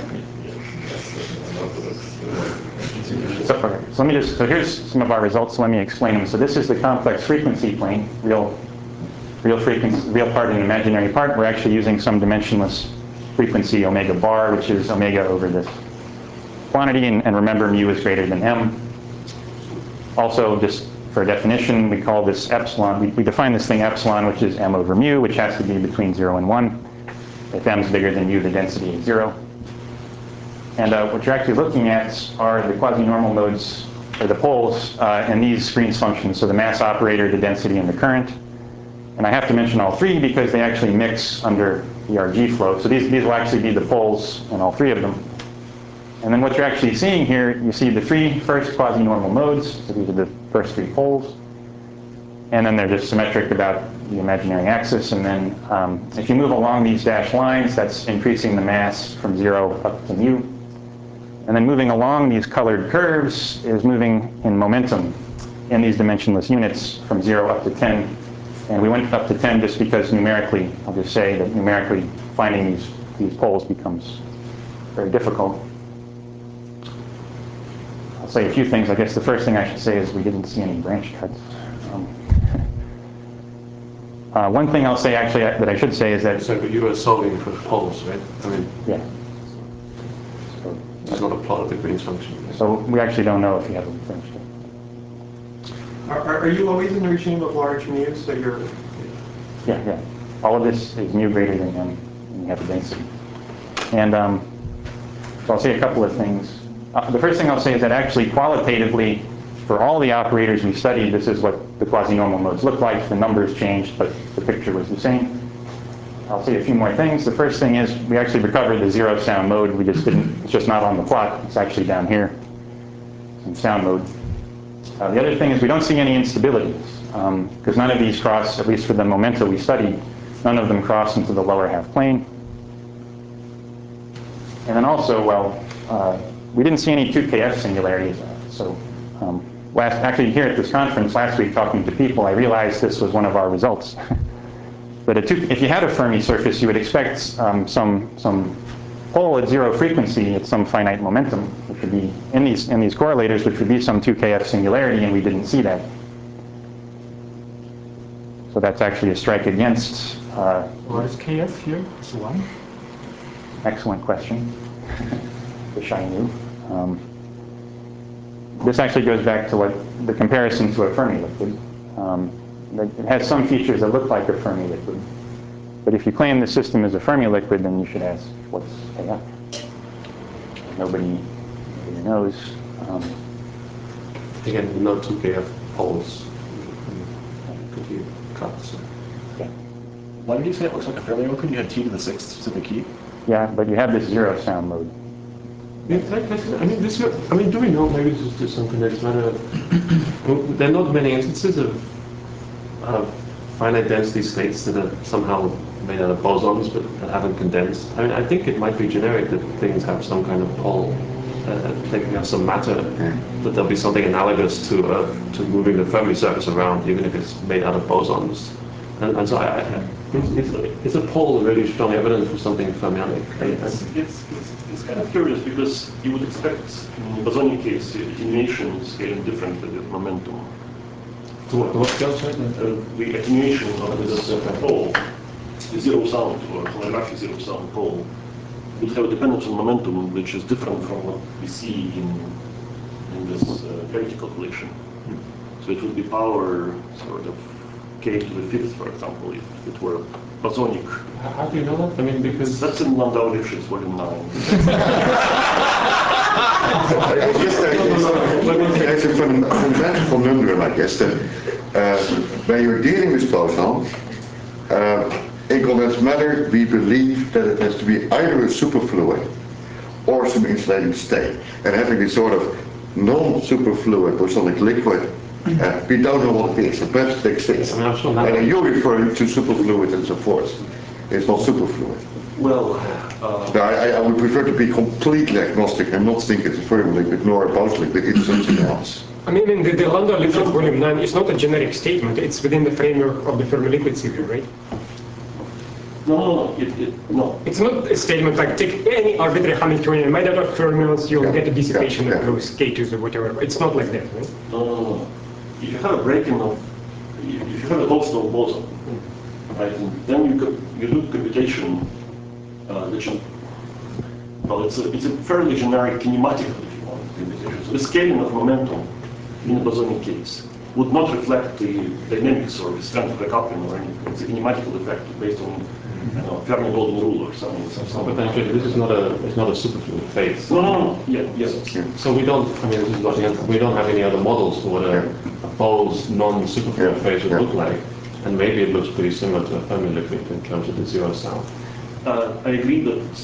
so here's some of our results. Let me explain them. So this is the complex frequency plane, real frequency, real part and imaginary part. We're actually using some dimensionless frequency omega bar, which is omega over this quantity, and remember mu is greater than m. Also, just for definition, we call this epsilon. We define this thing epsilon, which is m over mu, which has to be between 0 and 1. If m is bigger than mu, the density is 0. And what you're actually looking at are the quasi-normal modes, or the poles, in these Green's functions. So the mass operator, the density, and the current. And I have to mention all three because they actually mix under the RG flow. So these will actually be the poles in all three of them. And then what you're actually seeing here, you see the three first quasi-normal modes. So these are the first three poles. And then they're just symmetric about the imaginary axis. And then if you move along these dashed lines, that's increasing the mass from 0 up to mu. And then moving along these colored curves is moving in momentum in these dimensionless units from 0 up to 10. And we went up to 10 just because numerically, I'll just say that numerically finding these poles becomes very difficult. I'll say a few things. I guess the first thing I should say is we didn't see any branch cuts. One thing I'll say actually that I should say is that... So, but you were solving for poles, right? I mean, yeah. It's not a plot of the Green's function. So we actually don't know if you have a branch cut. Are you always in a regime of large mu, so you're... Yeah. All of this is mu greater than m, and you have a density. And so I'll say a couple of things. The first thing I'll say is that actually qualitatively, for all the operators we studied, this is what the quasi-normal modes look like. The numbers changed, but the picture was the same. I'll say a few more things. The first thing is we actually recovered the zero sound mode. We just didn't, it's just not on the plot. It's actually down here in sound mode. The other thing is we don't see any instabilities because none of these cross, at least for the momenta we studied, none of them cross into the lower half plane. And then also, we didn't see any 2KF singularities. So actually here at this conference last week talking to people, I realized this was one of our results. But if you had a Fermi surface, you would expect some pole at zero frequency at some finite momentum, which would be in these correlators, which would be some 2kF singularity, and we didn't see that. So that's actually a strike against. What is KF here? It's 1? Excellent question. Wish I knew. This actually goes back to what the comparison to a Fermi liquid. It has some features that look like a Fermi liquid. But if you claim the system is a Fermi liquid, then you should ask, what's KF? Nobody knows. Again, no 2kF poles. Could you cut? Yeah. Why did you say it looks like a Fermi liquid? You had T to the 6th specific heat? Yeah, but you have this zero sound mode. Yeah, I mean, do we know, maybe this is just some kinetic matter. There are not many instances of finite density states that are somehow made out of bosons but that haven't condensed. I mean, I think it might be generic that things have some kind of pole. They can have some matter, but there'll be something analogous to moving the Fermi surface around, even if it's made out of bosons. And so is a pole really strong evidence for something fermionic? It's kind of curious because you would expect in the bosonic case the attenuation is scaling differently with momentum. To what scale, sorry? The attenuation of this pole, the zero sound or holographic zero sound pole, would have a dependence on momentum which is different from what we see in this gravity calculation. So it would be power sort of k to the 5th, for example, if it were bosonic. How do you know that? I mean, because that's in Landau-Lifshitz volume 9. There's a fundamental conundrum, I guess, that when you're dealing with bosons, in condensed matter, we believe that it has to be either a superfluid or some insulating state. And having this sort of non-superfluid bosonic liquid, we don't know what it is. It perhaps exists. And you're referring to superfluid and so forth. It's not superfluid. Well, I would prefer to be completely agnostic and not think it's a Fermi liquid nor a Bose liquid. It's something else. I mean, the Landau-Lifshitz volume 9 is not a generic statement. It's within the framework of the Fermi liquid theory, right? No. It's not a statement like take any arbitrary Hamiltonian method of fermions, you'll get a dissipation that goes K2s or whatever. It's not like that, right? No. If you have a break-in of, if you have a Goldstone boson, right, and then you do computation, which is, well, it's a fairly generic kinematical, if you want, computation. So the scaling of momentum in the bosonic case would not reflect the dynamics or the strength of the coupling or anything. It's a kinematical effect based on Fermi golden rule or something. But then actually, this is not a superfluid phase. No. Yes. So we don't. I mean, this is what we don't have any other models for what a Bose non-superfluid phase would look like, and maybe it looks pretty similar to a Fermi liquid in terms of the zero sound. I agree that it's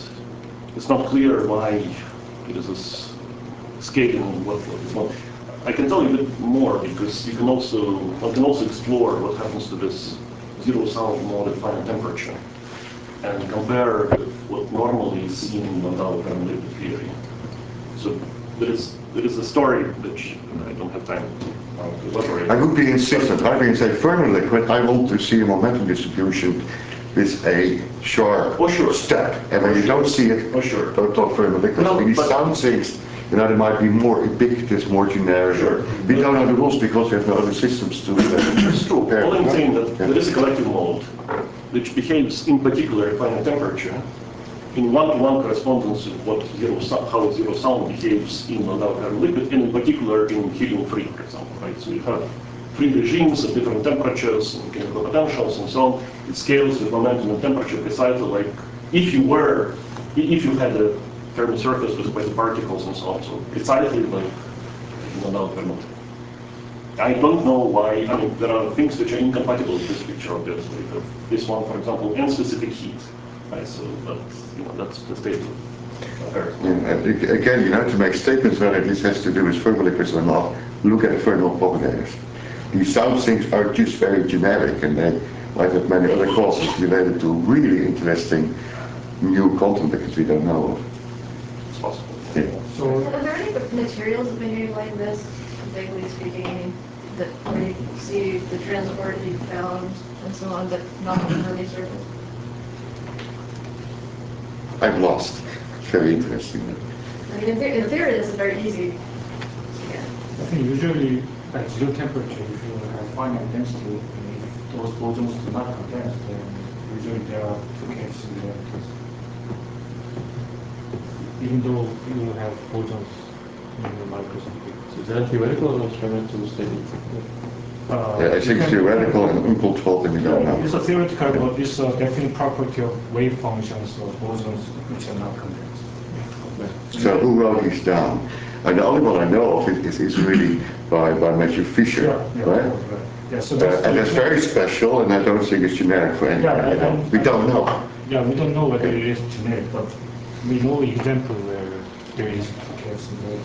not clear why it is this scaling and what it's not. I can tell you a bit more because one can also explore what happens to this zero sound mode at finite temperature and compare with what normally is seen in Landau Fermi liquid theory. So there is a story which I don't have time to elaborate. I would be insistent. I can say Fermi liquid, I want to see a momentum distribution with a sharp step. And when you don't see it, don't talk Fermi liquid. No, these sound things, there might be more ubiquitous, more generic. Sure. We don't know the rules because we have no other systems to It's true. All I'm saying that there is a collective mode which behaves in particular at finite temperature in one-to-one correspondence with how zero sound behaves in Landau Fermi liquid, and in particular in helium-3, for example, right? So you have free regimes at different temperatures and chemical potentials and so on. It scales with momentum and temperature precisely like if you had a Fermi surface with quasi-particles and so on. So precisely like in Landau Fermi liquid. I don't know why. I mean, there are things which are incompatible with this picture, obviously. This one, for example, and specific heat. Right, so, but that's the statement. Again, to make statements whether this has to do with Fermi liquids or not, look at Fermi propagators. These sound things are just very generic, and they might have many other causes related to really interesting new quantum because we don't know of. It's possible. Yeah. So, are there any materials that behave like this, vaguely speaking, that where you see the transport that you found and so on, but not on the Fermi surface? I've lost. Very interesting. I mean, in theory, this is very easy. Yeah. I think usually at zero temperature, if you have finite density, those bosons do not condense, then usually there are two case similarities. Even though you have bosons in the microscopic. So is that theoretical or experimental statement? I think theoretical and uncontrolled, and you don't know. It's a theoretical, but it's a definite property of wave functions or bosons which are not condensed. So who wrote these down? And the only one I know of is really by Matthew Fisher, right? Yeah, so And that's very special, and I don't think it's generic for anyone. We don't know. Yeah, we don't know whether it is generic, but we know example where there is two case similarity.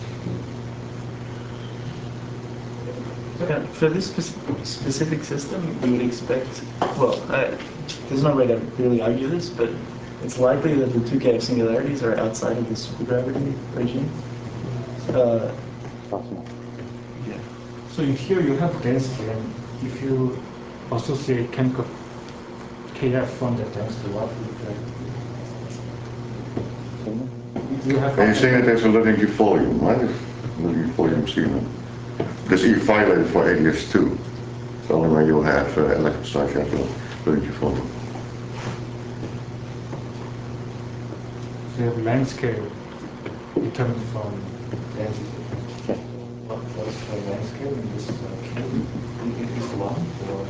Yeah, for this specific system, you would expect, well, there's no way to really argue this, but it's likely that the 2K singularities are outside of the supergravity regime. Possible. Yeah. So here you have density, and if you associate chemical KF from the density, what would you have? And you say that there's a Luttinger volume, right? Luttinger volume signal. Because you violate for ADS2. It's the only way you'll have electrocytes have a Luttinger volume. So you have length scale determined from density. What is the length scale in this case? It is 1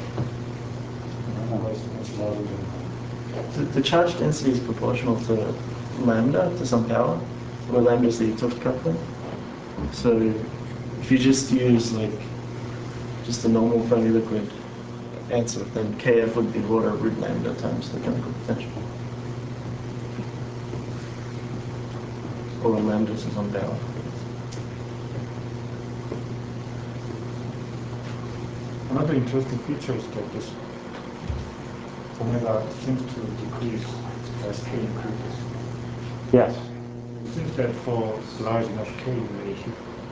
or is it larger than 1? The charge density is proportional to lambda, to some power, where lambda is the 't Hooft coupling. So if you just use just a normal Fermi liquid answer, then Kf would be order root lambda times the chemical potential. Or lambda to some power. Another interesting feature is that this omega seems to decrease as K increases. Yes. It seems that for large enough K, you may hit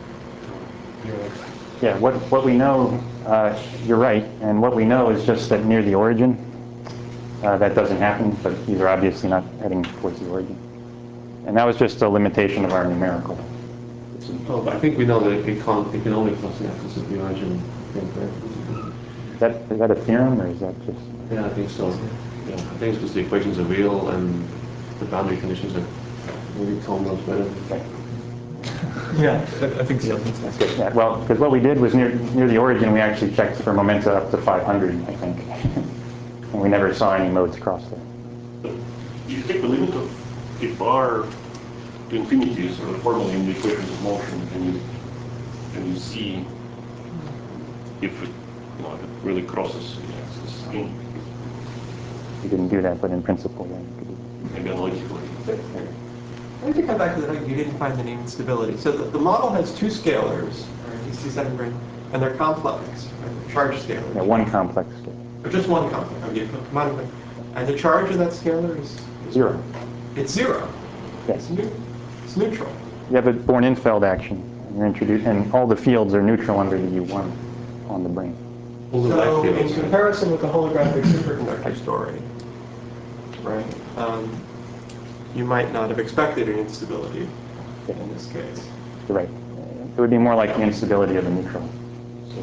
Yeah, what we know, you're right, and what we know is just that near the origin, that doesn't happen, but these are obviously not heading towards the origin. And that was just a limitation of our numerical. Oh, but I think we know that it can only cross the axis of the origin. I think, right? Is that a theorem, or is that just? Yeah, I think so. Yeah, I think it's because the equations are real and the boundary conditions are maybe Tom knows better. Yeah, I think so. That's good. Yeah, well, because what we did was near the origin, we actually checked for momenta up to 500, I think. And we never saw any modes cross there. If you take the limit of a bar to infinity, sort of formally in the equations of motion, and you see if it, if it really crosses the axis. We didn't do that, but in principle, yeah, we could do it. Maybe analytically. I'd like to come back to the fact you didn't find any instability. So the model has two scalars, right, DC7 ring, and they're complex, right, charge scalars. Yeah, one complex scale. Or just one complex. Okay, commodify. And the charge in that scalar is 0. It's 0. Yes. It's neutral. You have a Born-Infeld action. And all the fields are neutral under the U1 on the brain. So in comparison with the holographic superconductor story, right, you might not have expected an instability in this case. You're right. It would be more like the instability of a neutron. So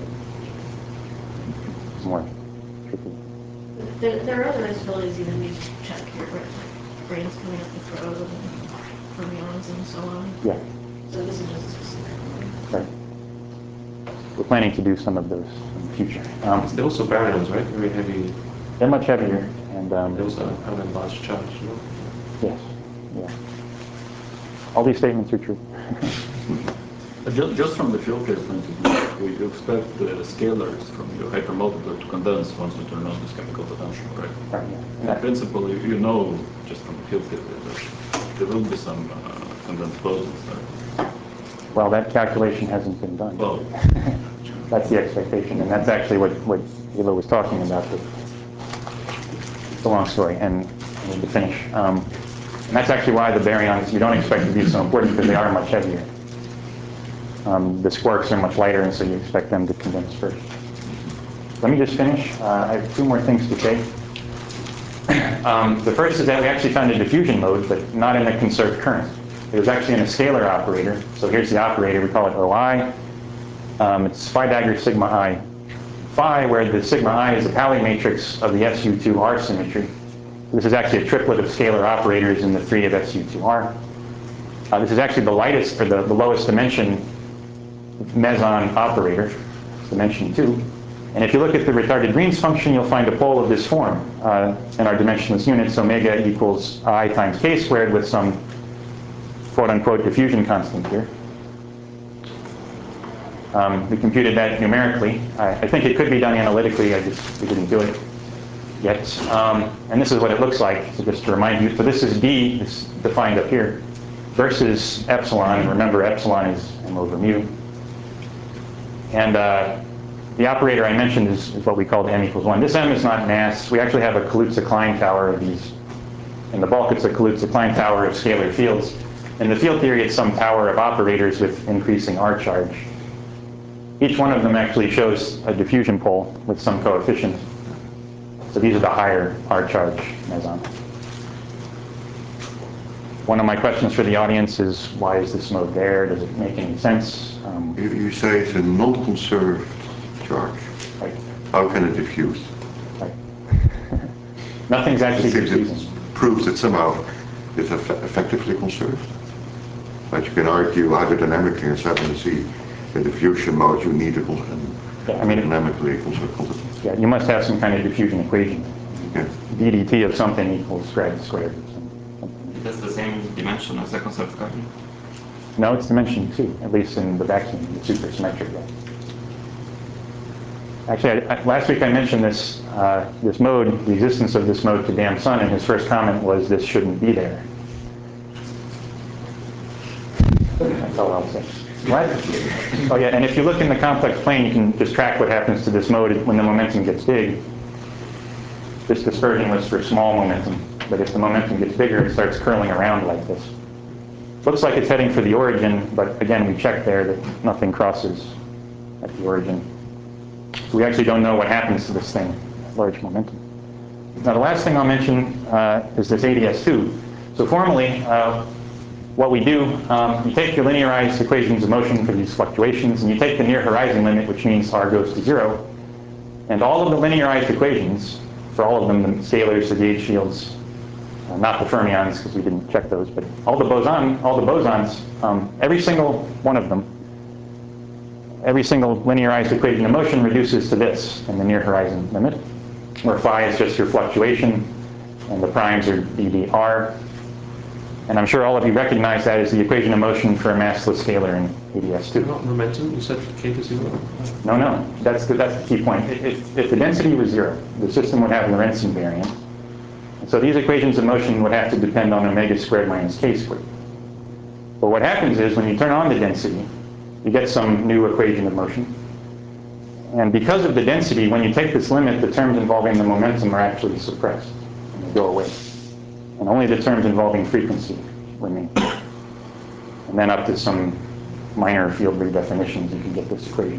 it's more tricky. There are other instabilities even we check here, right? Like brains coming up the throat and fermions and so on. Yeah. So this is just a specific one. Right. We're planning to do some of those in the future. They're also baryons, right? Very heavy. They're much heavier. And they also have a large charge, you know? Yes. Yeah. All these statements are true. Just from the field case point of view, you expect the scalars from your hypermultiplet to condense once you turn on this chemical potential, right? Right, yeah. In principle, you know just from the field case that there will be some condensed bosons there. Well, that calculation hasn't been done. Well, that's the expectation, and that's actually what Eva was talking about. It's a long story, and I need to finish. And that's actually why the baryons you don't expect to be so important, because they are much heavier. The squarks are much lighter, and so you expect them to condense first. Let me just finish. I have two more things to say. The first is that we actually found a diffusion mode, but not in a conserved current. It was actually in a scalar operator. So here's the operator. We call it OI. It's phi dagger sigma I phi, where the sigma I is the Pauli matrix of the SU2R symmetry. This is actually a triplet of scalar operators in the 3 of SU2R. This is actually the lightest, or the lowest dimension meson operator, dimension 2. And if you look at the retarded Green's function, you'll find a pole of this form in our dimensionless units, omega equals I times k squared with some quote-unquote diffusion constant here. We computed that numerically. I think it could be done analytically, we didn't do it yet. And this is what it looks like, so just to remind you. So this is D, it's defined up here, versus epsilon, and remember epsilon is m over mu. And the operator I mentioned is what we call m equals 1. This m is not mass. We actually have a Kaluza-Klein tower of these. In the bulk, it's a Kaluza-Klein tower of scalar fields. In the field theory, it's some tower of operators with increasing R charge. Each one of them actually shows a diffusion pole with some coefficient. So these are the higher R charge meson. One of my questions for the audience is, why is this mode there? Does it make any sense? You say it's a non-conserved charge. Right. How can it diffuse? Right. Nothing's actually diffusing. It proves that somehow it's effectively conserved. But you can argue hydrodynamically and suddenly see the diffusion mode you need to dynamically conserve. Yeah, you must have some kind of diffusion equation. Yeah. ddt of something equals grad squared. That's the same dimension as the conserved carbon? No, it's dimension 2, at least in the vacuum, the supersymmetric way. Actually, last week I mentioned this, this mode, the existence of this mode to damn sun, and his first comment was, this shouldn't be there. That's all I'll say. What? Oh yeah, and if you look in the complex plane, you can just track what happens to this mode when the momentum gets big. This dispersion was for small momentum, but if the momentum gets bigger, it starts curling around like this. Looks like it's heading for the origin, but again, we checked there that nothing crosses at the origin. So we actually don't know what happens to this thing at large momentum. Now the last thing I'll mention is this ADS2. So formally, what we do, you take your linearized equations of motion for these fluctuations, and you take the near horizon limit, which means R goes to 0, and all of the linearized equations, for all of them, the scalars, the gauge fields, not the fermions, because we didn't check those, but all the bosons, every single one of them, every single linearized equation of motion reduces to this in the near horizon limit, where phi is just your fluctuation, and the primes are dBr. And I'm sure all of you recognize that as the equation of motion for a massless scalar in ADS2. Not momentum, you said k to 0? No, that's the key point. If the density was 0, the system would have Lorentz invariant. And so these equations of motion would have to depend on omega squared minus k squared. But what happens is, when you turn on the density, you get some new equation of motion. And because of the density, when you take this limit, the terms involving the momentum are actually suppressed, and they go away. And only the terms involving frequency remain. And then up to some minor field redefinitions, you can get this equation.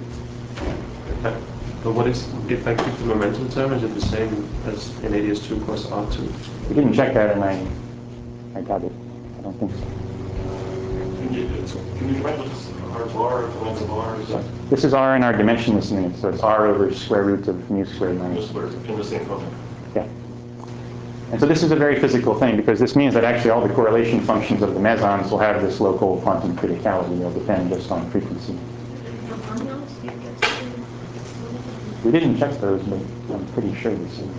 But what is, if I keep the momentum term, is it the same as in ADS2 plus R2? We didn't check that, and I doubt it. I don't think so. Can you remind what is R to R, length of R? Is that This is R in our dimensionless unit, so it's R over square root of mu squared minus. in the same context? Yeah. And so this is a very physical thing, because this means that actually all the correlation functions of the mesons will have this local quantum criticality. They'll depend just on frequency. We didn't check those, but I'm pretty sure this is. So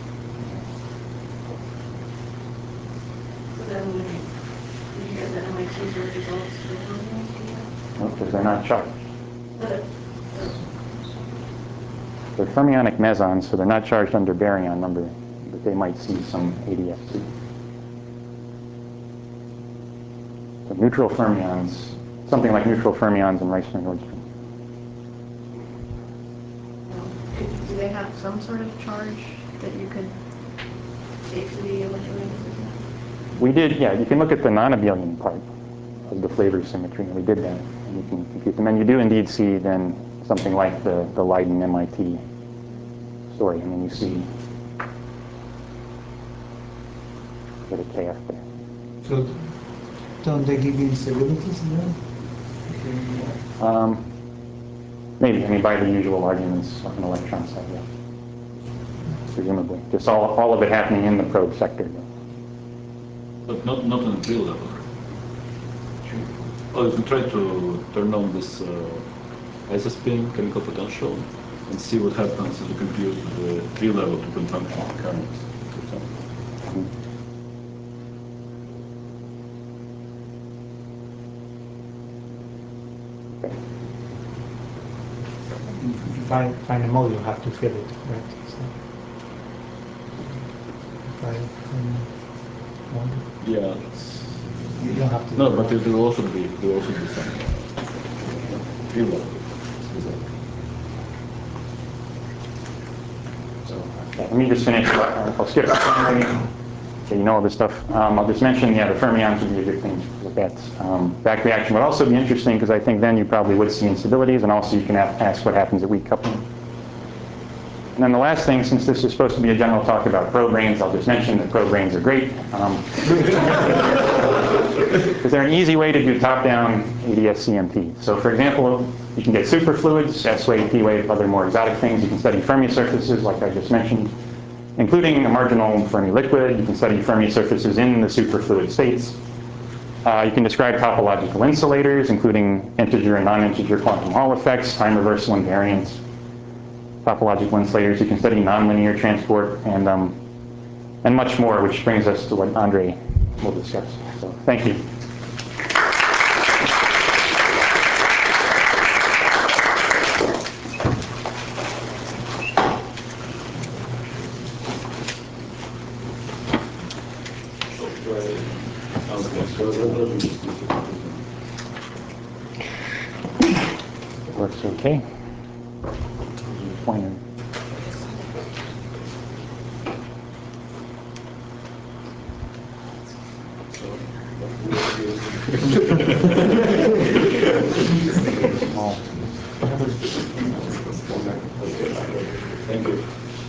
then would you get the MIT sort of results for fermions? No, because they're not charged. They're fermionic mesons, so they're not charged under baryon number, but they might see some ADS2. So neutral fermions, something like neutral fermions in Reissner-Nordstrom. Do they have some sort of charge that you could take to the electrolytic? We did, yeah, you can look at the non-abelian part of the flavor symmetry, and we did that, and you can compute them. And you do indeed see then something like the Leiden MIT story. I mean, you see with a KF there. So don't they give you instabilities in there? Maybe, I mean, by the usual arguments of an electron cell, yeah. Presumably. Just all of it happening in the probe sector. But not on the real level. Well, you can try to turn on this isospin chemical potential and see what happens if you compute the real level open function mechanics. If you find a mole, you have to fill it, right? So, Yeah. You don't have to. No, but it will also be some real level. Let me just finish. I'll skip summary. Okay, you know all this stuff. I'll just mention, the fermions would be a good thing to look at. Back reaction would also be interesting because I think then you probably would see instabilities, and also you can ask what happens at weak coupling. And then the last thing, since this is supposed to be a general talk about probe brains, I'll just mention that probe brains are great. Because they're an easy way to do top-down ADS-CMP. So for example, you can get superfluids, S-wave, P-wave, other more exotic things. You can study Fermi surfaces, like I just mentioned, including a marginal Fermi liquid. You can study Fermi surfaces in the superfluid states. You can describe topological insulators, including integer and non-integer quantum Hall effects, time reversal invariance, topological insulators. You can study nonlinear transport, and much more, which brings us to what Andre will discuss. So thank you. Works okay. Pointer. Thank you.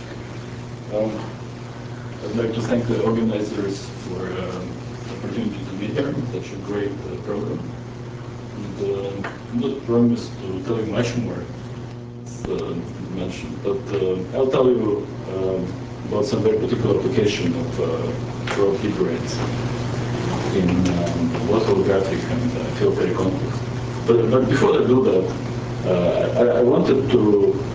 I'd like to thank the organizers for the opportunity to be here. Such a great program. And I'm not promised to tell you much more, as mentioned, but I'll tell you about some very particular application of probe heat rates in both holographic and field theory context. But before I do that, I wanted to,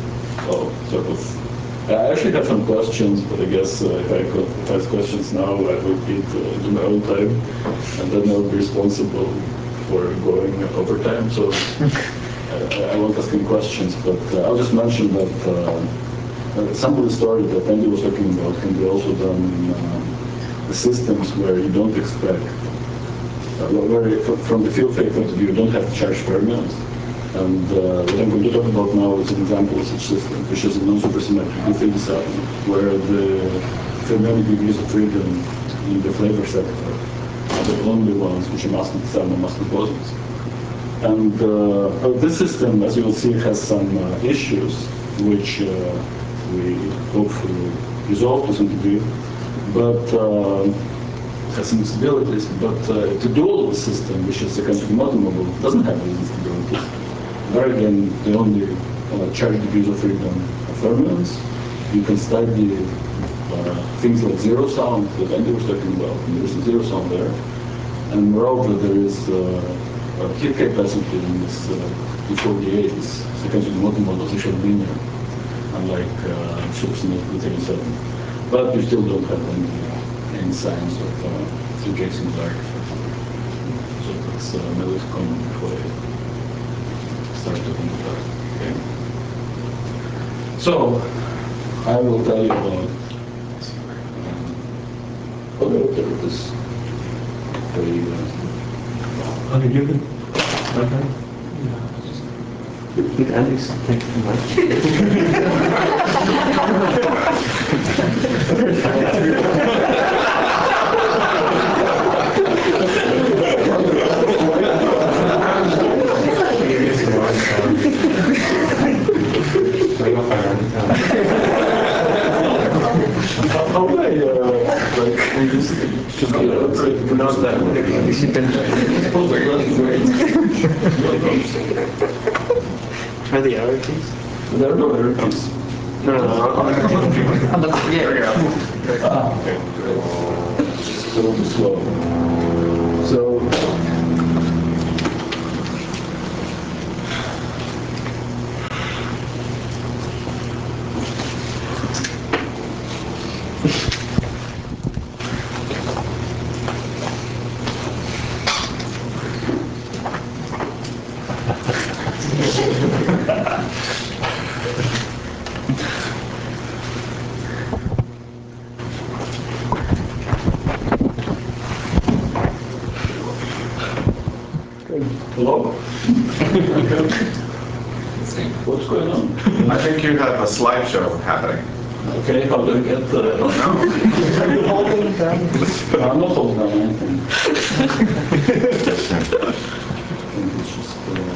I actually have some questions, but I guess if I ask questions now, I would eat into my own time, and then I'll be responsible for going over time. So I won't ask any questions, but I'll just mention that some of the story that Andy was talking about can be also done in the systems where you don't expect, where from the field theory point of view, you don't have charged fermions. And what I'm going to talk about now is an example of such system, which is a non-supersymmetric D3 design, where the fermionic degrees of freedom in the flavor sector are the only ones which are mass bosons. And this system, as you will see, has some issues which we hopefully resolve to some degree, but has some instabilities. But to do all of the system, which is sequentially modelable, doesn't have these instabilities. Rather than the only charge degrees of freedom of fermions, you can study things like zero sound that Andy was talking about. And there's a zero sound there. And moreover, there is heat capacity in this D48s. Sequentially modelable is actually linear, unlike supersymmetric D37. But you still don't have any signs of CK singularity. So that's my last comment before I start talking about it. Okay? So I will tell you about whatever this very Did Alex take the mic? How would I Not that Are the error keys? There are no error keys. No. There you go. So slow. So hello? What's going on? I think you have a slideshow happening. Okay, how do I get the... I don't know. Are you holding down? I'm not holding down anything. I think it's just...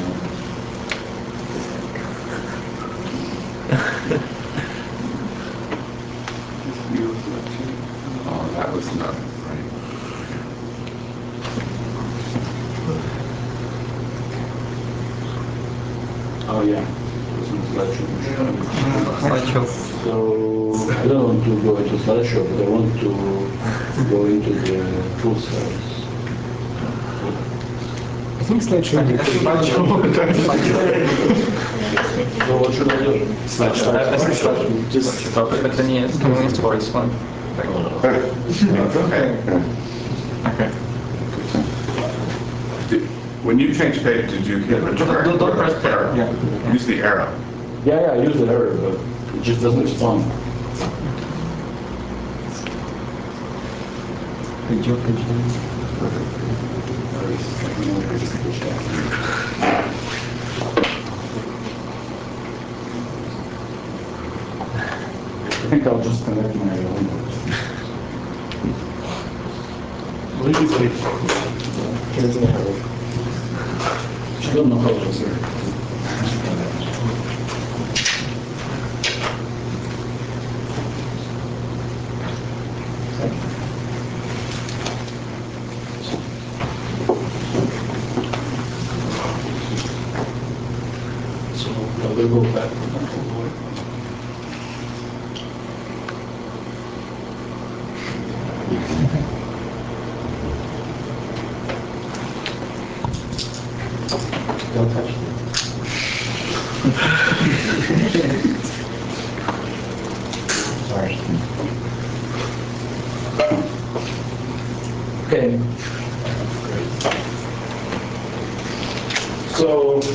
Oh, that was not right. Oh yeah. Slideshow. So I don't want to go into slideshow, but I want to go into the full slides. I think slideshow. So what should I do? Slideshow. Just stop it, but then he has to respond. Okay. When you change page, did you hit return? Don't press arrow. Yeah. Use the arrow. Yeah, I use the error, but it just doesn't respond. Page up, page down. I think I'll just connect my own. Here's an error. I don't know how to answer. So I will go back to that all the way. Don't touch me. Sorry. Okay. So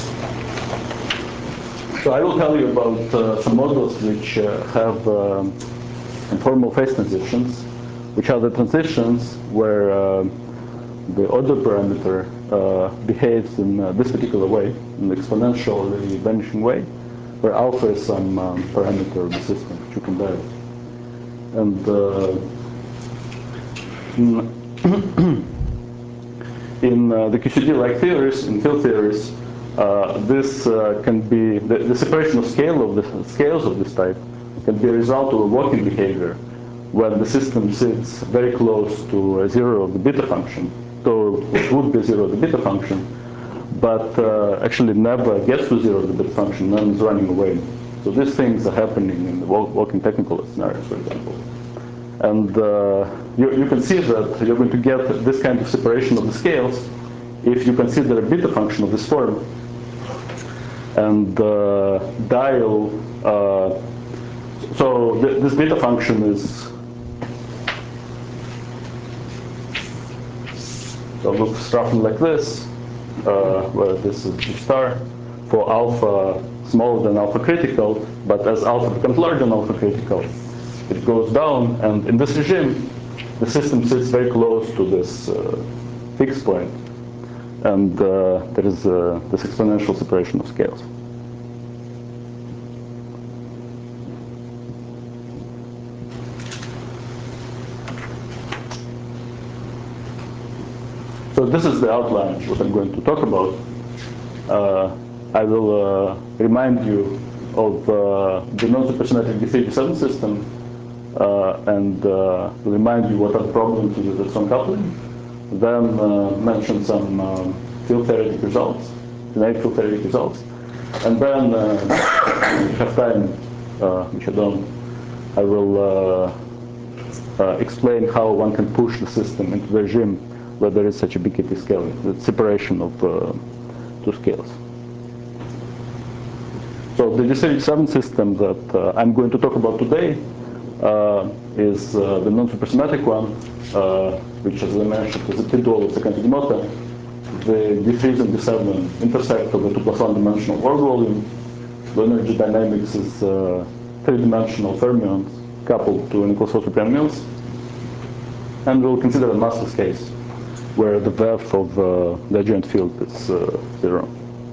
I will tell you about some models which have informal phase transitions, which are the transitions where the order parameter behaves in this particular way, in an exponentially vanishing way, where alpha is some parameter of the system which you can dial. And in the QCD-like theories, in field theories, this can be the separation of scales of this type can be a result of a walking behavior when the system sits very close to a zero of the beta function, so it would be zero of the beta function, but actually never gets to zero of the beta function and is running away. So these things are happening in the walking technical scenarios, for example. And you can see that you're going to get this kind of separation of the scales if you consider a beta function of this form and dial. So this beta function is, so looks something like this, where this is G star for alpha smaller than alpha critical, but as alpha becomes larger than alpha critical, it goes down, and in this regime, the system sits very close to this fixed point, and there is this exponential separation of scales. So this is the outline of what I'm going to talk about. I will remind you of the non-supersymmetric D3, D7 system, and remind you what are the problems with the strong coupling, then mention some field theoretic results, genetic field theoretic results, and then if you have time, which I don't, I will explain how one can push the system into the regime where there is such a BKT scaling, the separation of two scales. So the DCH7 system that I'm going to talk about today is the non-supersymmetric one, which, as I mentioned, is a T-dual of second Mota. The D3s and D7 intersect over 2+1 dimensional world volume. The energy dynamics is three-dimensional fermions coupled to an equal source of Mills. And we'll consider a massless case where the VF of the adjoint field is 0.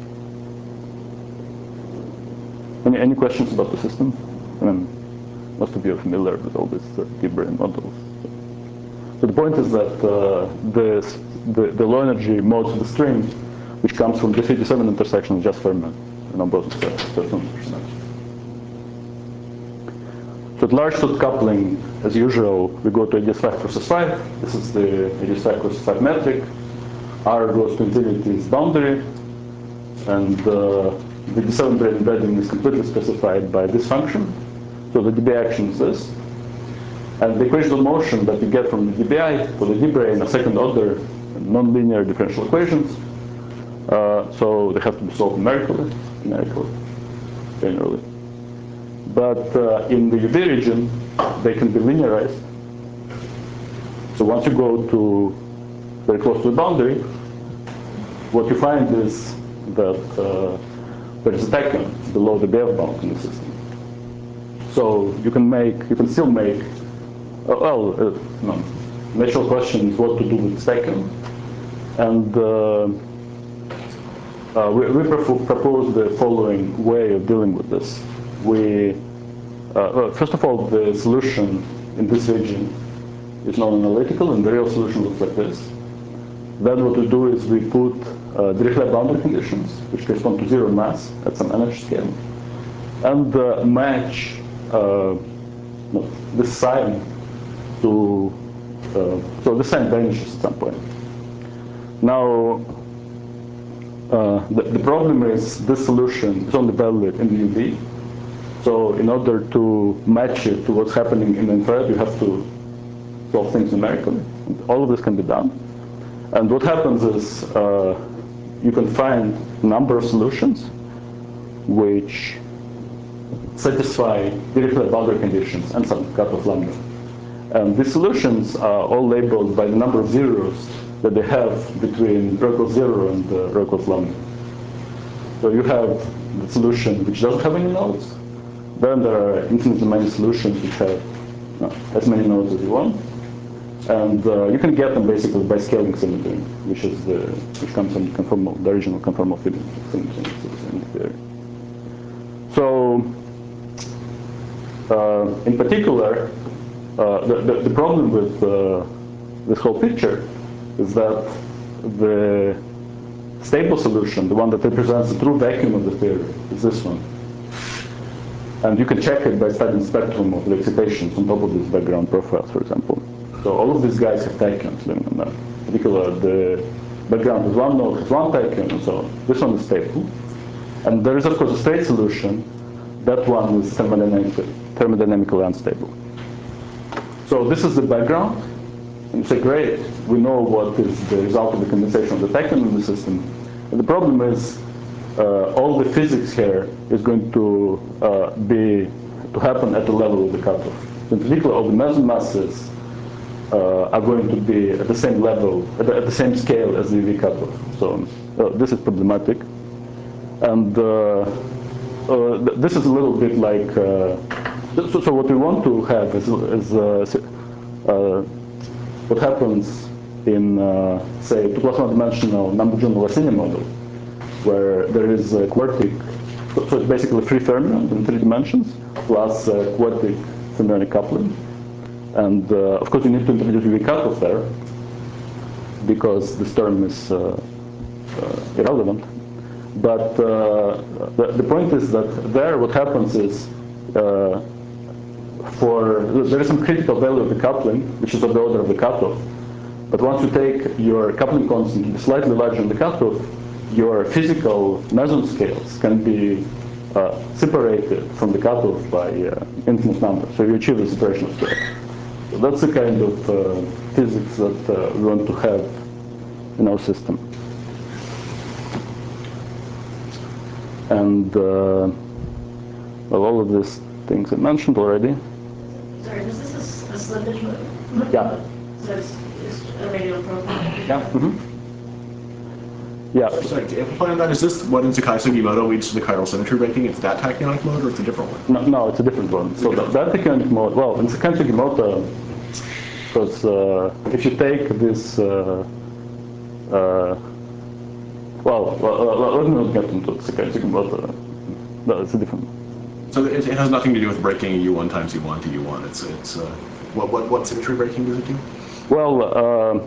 Any questions about the system? I mean, most of you are familiar with all these deep brain models. So the point is that the low energy modes of the string, which comes from the D3-D7 intersection, is just fermion, and on both sides. So at large slot coupling, as usual, we go to ADS5 versus 5. This is the ADS5 versus 5 metric. R goes to infinity's boundary, and the D7 brain embedding is completely specified by this function. So the DBI action is this. And the equation of motion that we get from the DBI for the D brain are second order nonlinear differential equations. So they have to be solved numerically, generally. But in the UV region, they can be linearized. So once you go to very close to the boundary, what you find is that there is a tachyon below the BF bound in the system. So you can still make, natural question is what to do with this tachyon. And we propose the following way of dealing with this. First of all, the solution in this region is non-analytical, and the real solution looks like this. Then what we do is we put Dirichlet boundary conditions, which correspond to 0 mass at some energy scale, and match this sign to, so this sign vanishes at some point. Now, the problem is this solution is only valid in the UV. So in order to match it to what's happening in the infrared, you have to solve things numerically. All of this can be done. And what happens is you can find a number of solutions which satisfy Dirichlet boundary conditions and some cutoff lambda. And these solutions are all labeled by the number of zeros that they have between rho equals 0 and rho equals lambda. So you have the solution which doesn't have any nodes. Then there are infinitely many solutions which have as many nodes as you want. And you can get them basically by scaling symmetry, which comes from the original conformal symmetry in theory. So in particular, the problem with this whole picture is that the stable solution, the one that represents the true vacuum of the theory, is this one. And you can check it by studying spectrum of the excitations on top of these background profiles, for example. So all of these guys have tachyons living on that. In particular, the background is one node, has one tachyon, and so on. This one is stable. And there is, of course, a state solution. That one is thermodynamically unstable. So this is the background. And you say, great, we know what is the result of the condensation of the tachyon in the system. And the problem is, all the physics here is going to happen at the level of the cutoff. In particular, all the meson masses are going to be at the same level, at the same scale as the UV cutoff. So this is problematic. And this is a little bit like, so what we want to have is what happens in, say, 2+1 dimensional Nambu-Jones-Lassini model, where there is a quartic, so it's basically free fermions in 3 dimensions, plus quartic fermionic coupling. And of course, you need to introduce UV cutoff there, because this term is irrelevant. But the point is that there, what happens is there is some critical value of the coupling, which is of the order of the cutoff. But once you take your coupling constant to be slightly larger than the cutoff, your physical meson scales can be separated from the cutoff by infinite number. So you achieve the separation of scale. So that's the kind of physics that we want to have in our system. And well, all of these things I mentioned already. Sorry, is this a slippage mode? Yeah. So it's a radial profile? Yeah. Mm-hmm. Yeah. Sorry, to amplify on that, is this what in Sakai Sugimoto leads to the chiral symmetry breaking? It's that tachyonic mode, or it's a different one? No, it's a different one. So that tachyonic mode, well, in Sakai Sugimoto, because if you take this, let me not get into Sakai Sugimoto. No, it's a different one. So it has nothing to do with breaking a U1 times U1 to U1. It's what symmetry breaking does it do? Well,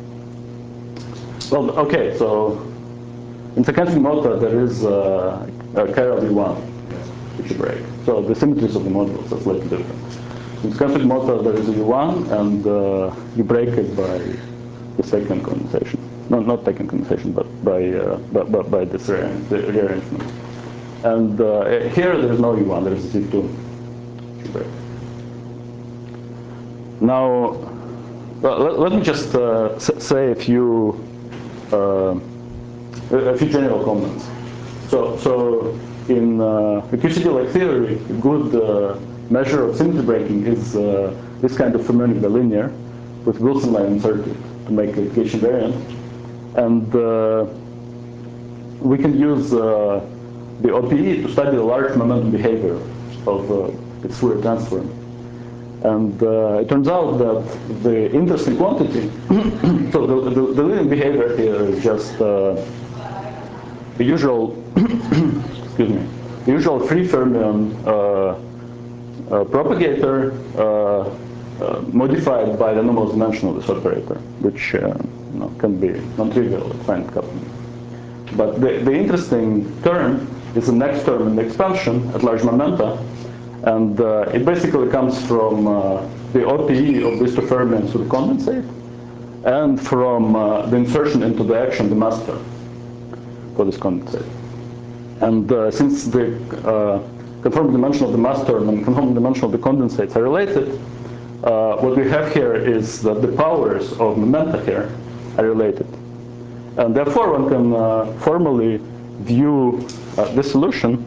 okay. So in Sakai Sugimoto there is a chiral U1 which you break. So the symmetries of the modules are slightly different. In Sakai Sugimoto there is a U1 and you break it by the second condensation. No, not second condensation, but by this rearrangement. And here there is no U1, there is a Z2. Now, let me just say a few general comments. So in QCD-like theory, a good measure of symmetry breaking is this kind of fermionic bilinear with Wilson line inserted to make a Gaussian variant. And we can use the OPE to study the large momentum behavior of its Fourier transform. And it turns out that the interesting quantity, so the leading behavior here is just the usual, excuse me, the usual free fermion propagator modified by the anomalous dimension of this operator, which can be non-trivial at finite coupling. But the interesting term is the next term in the expansion at large momenta, and it basically comes from the OPE of these two fermions with condensate, and from the insertion into the action of the master for this condensate. And since the conformal dimension of the master and conformal dimension of the condensates are related, what we have here is that the powers of momenta here are related. And therefore, one can formally view this solution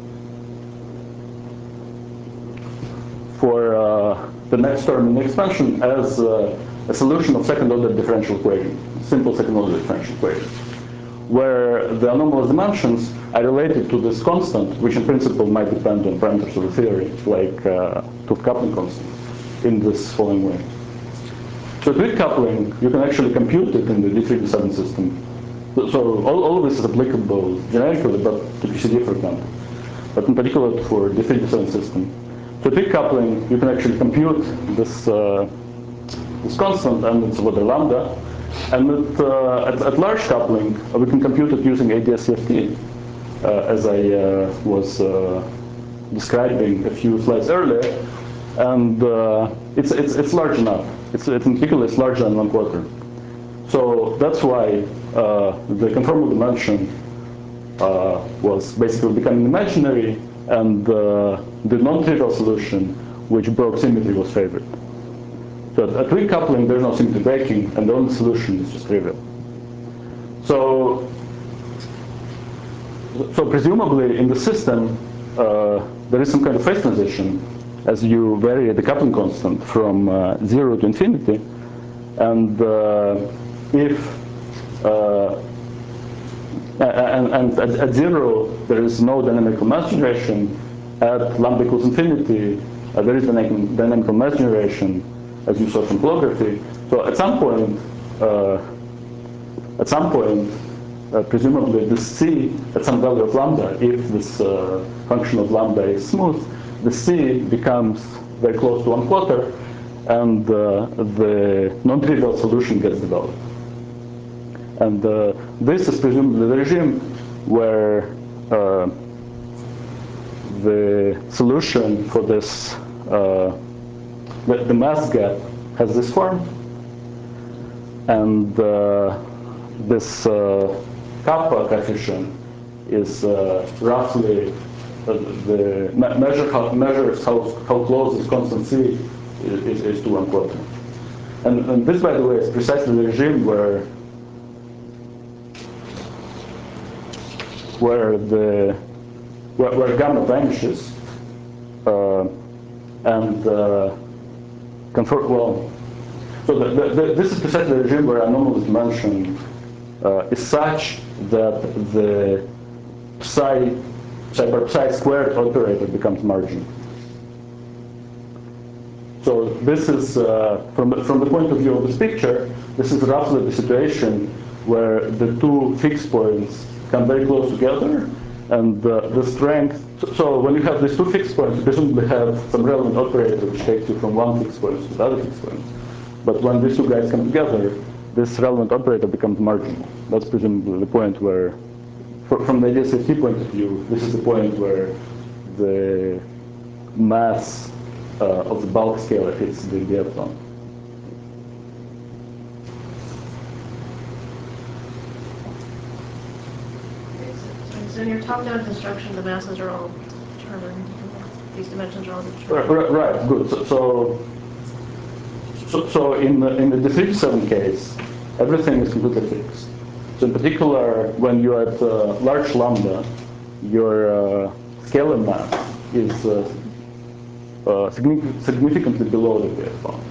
for the next term in the expansion as a solution of second-order differential equation, simple second-order differential equation, where the anomalous dimensions are related to this constant, which in principle might depend on parameters of the theory, like tooth coupling constant, in this following way. So with coupling, you can actually compute it in the D3D7 system. So all of this is applicable generically, but to QCD, for example, but in particular for D3D7 system. So with coupling, you can actually compute this this constant and its order lambda. And at large coupling, we can compute it using ADS-CFT, as I was describing a few slides earlier. And it's large enough. It's in particular it's larger than 1/4. So that's why the conformal dimension was basically becoming imaginary, and the non-trivial solution, which broke symmetry, was favored. So at weak coupling, there's no symmetry breaking, and the only solution is just trivial. So presumably in the system, there is some kind of phase transition as you vary the coupling constant from 0 to infinity, and if and at 0 there is no dynamical mass generation, at lambda equals infinity there is dynamical mass generation, as you saw from holography. So at some point, presumably the C at some value of lambda, if this function of lambda is smooth, the C becomes very close to 1/4, and the non-trivial solution gets developed. And this is presumably the regime where the solution for this the mass gap has this form, and this kappa coefficient is roughly the measures how close this constant C is to 1/4. And this, by the way, is precisely the regime where gamma vanishes and well. So this is precisely the regime where anomalous dimension is such that the psi squared operator becomes marginal. So this is, from the point of view of this picture, this is roughly the situation where the two fixed points come very close together, and the strength. So when you have these two fixed points, you presumably have some relevant operator which takes you from one fixed point to the other fixed point. But when these two guys come together, this relevant operator becomes marginal. That's presumably the point where, from the IDSFT point of view, this is the point where the mass of the bulk scalar hits the epsilon. So in your top-down construction, the masses are all determined. These dimensions are all determined. Right. Good. So in the D37 case, everything is completely fixed. So in particular, when you are at large lambda, your scalar mass is significantly below the BF bound.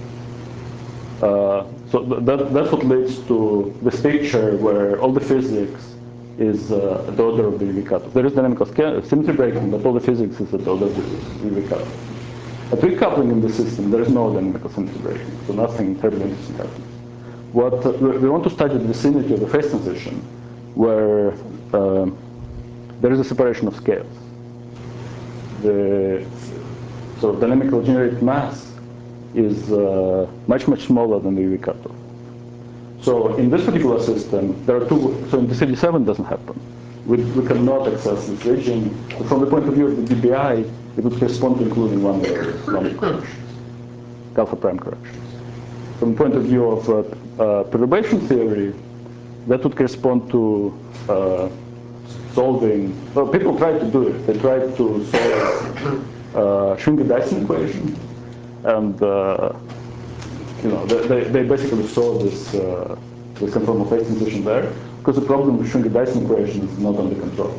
So that's what leads to this picture where all the physics is at the order of the UV cutoff. There is dynamical symmetry breaking, but all the physics is at the order of the UV cutoff. At recoupling in the system, there is no dynamical symmetry breaking, so nothing terribly interesting happens. What we want to study the vicinity of the phase transition, where there is a separation of scales. So dynamical generated mass is much smaller than the UV cutoff. So in this particular system, there are two. So in the CD7 doesn't happen. We cannot access this region. So from the point of view of the DBI, it would correspond to including one layer corrections, alpha prime corrections. From the point of view of perturbation theory, that would correspond to solving. Well, people tried to do it. They tried to solve Schwinger-Dyson equation, and they basically saw this conformal phase transition there, because the problem with Schwinger-Dyson equation is not under control.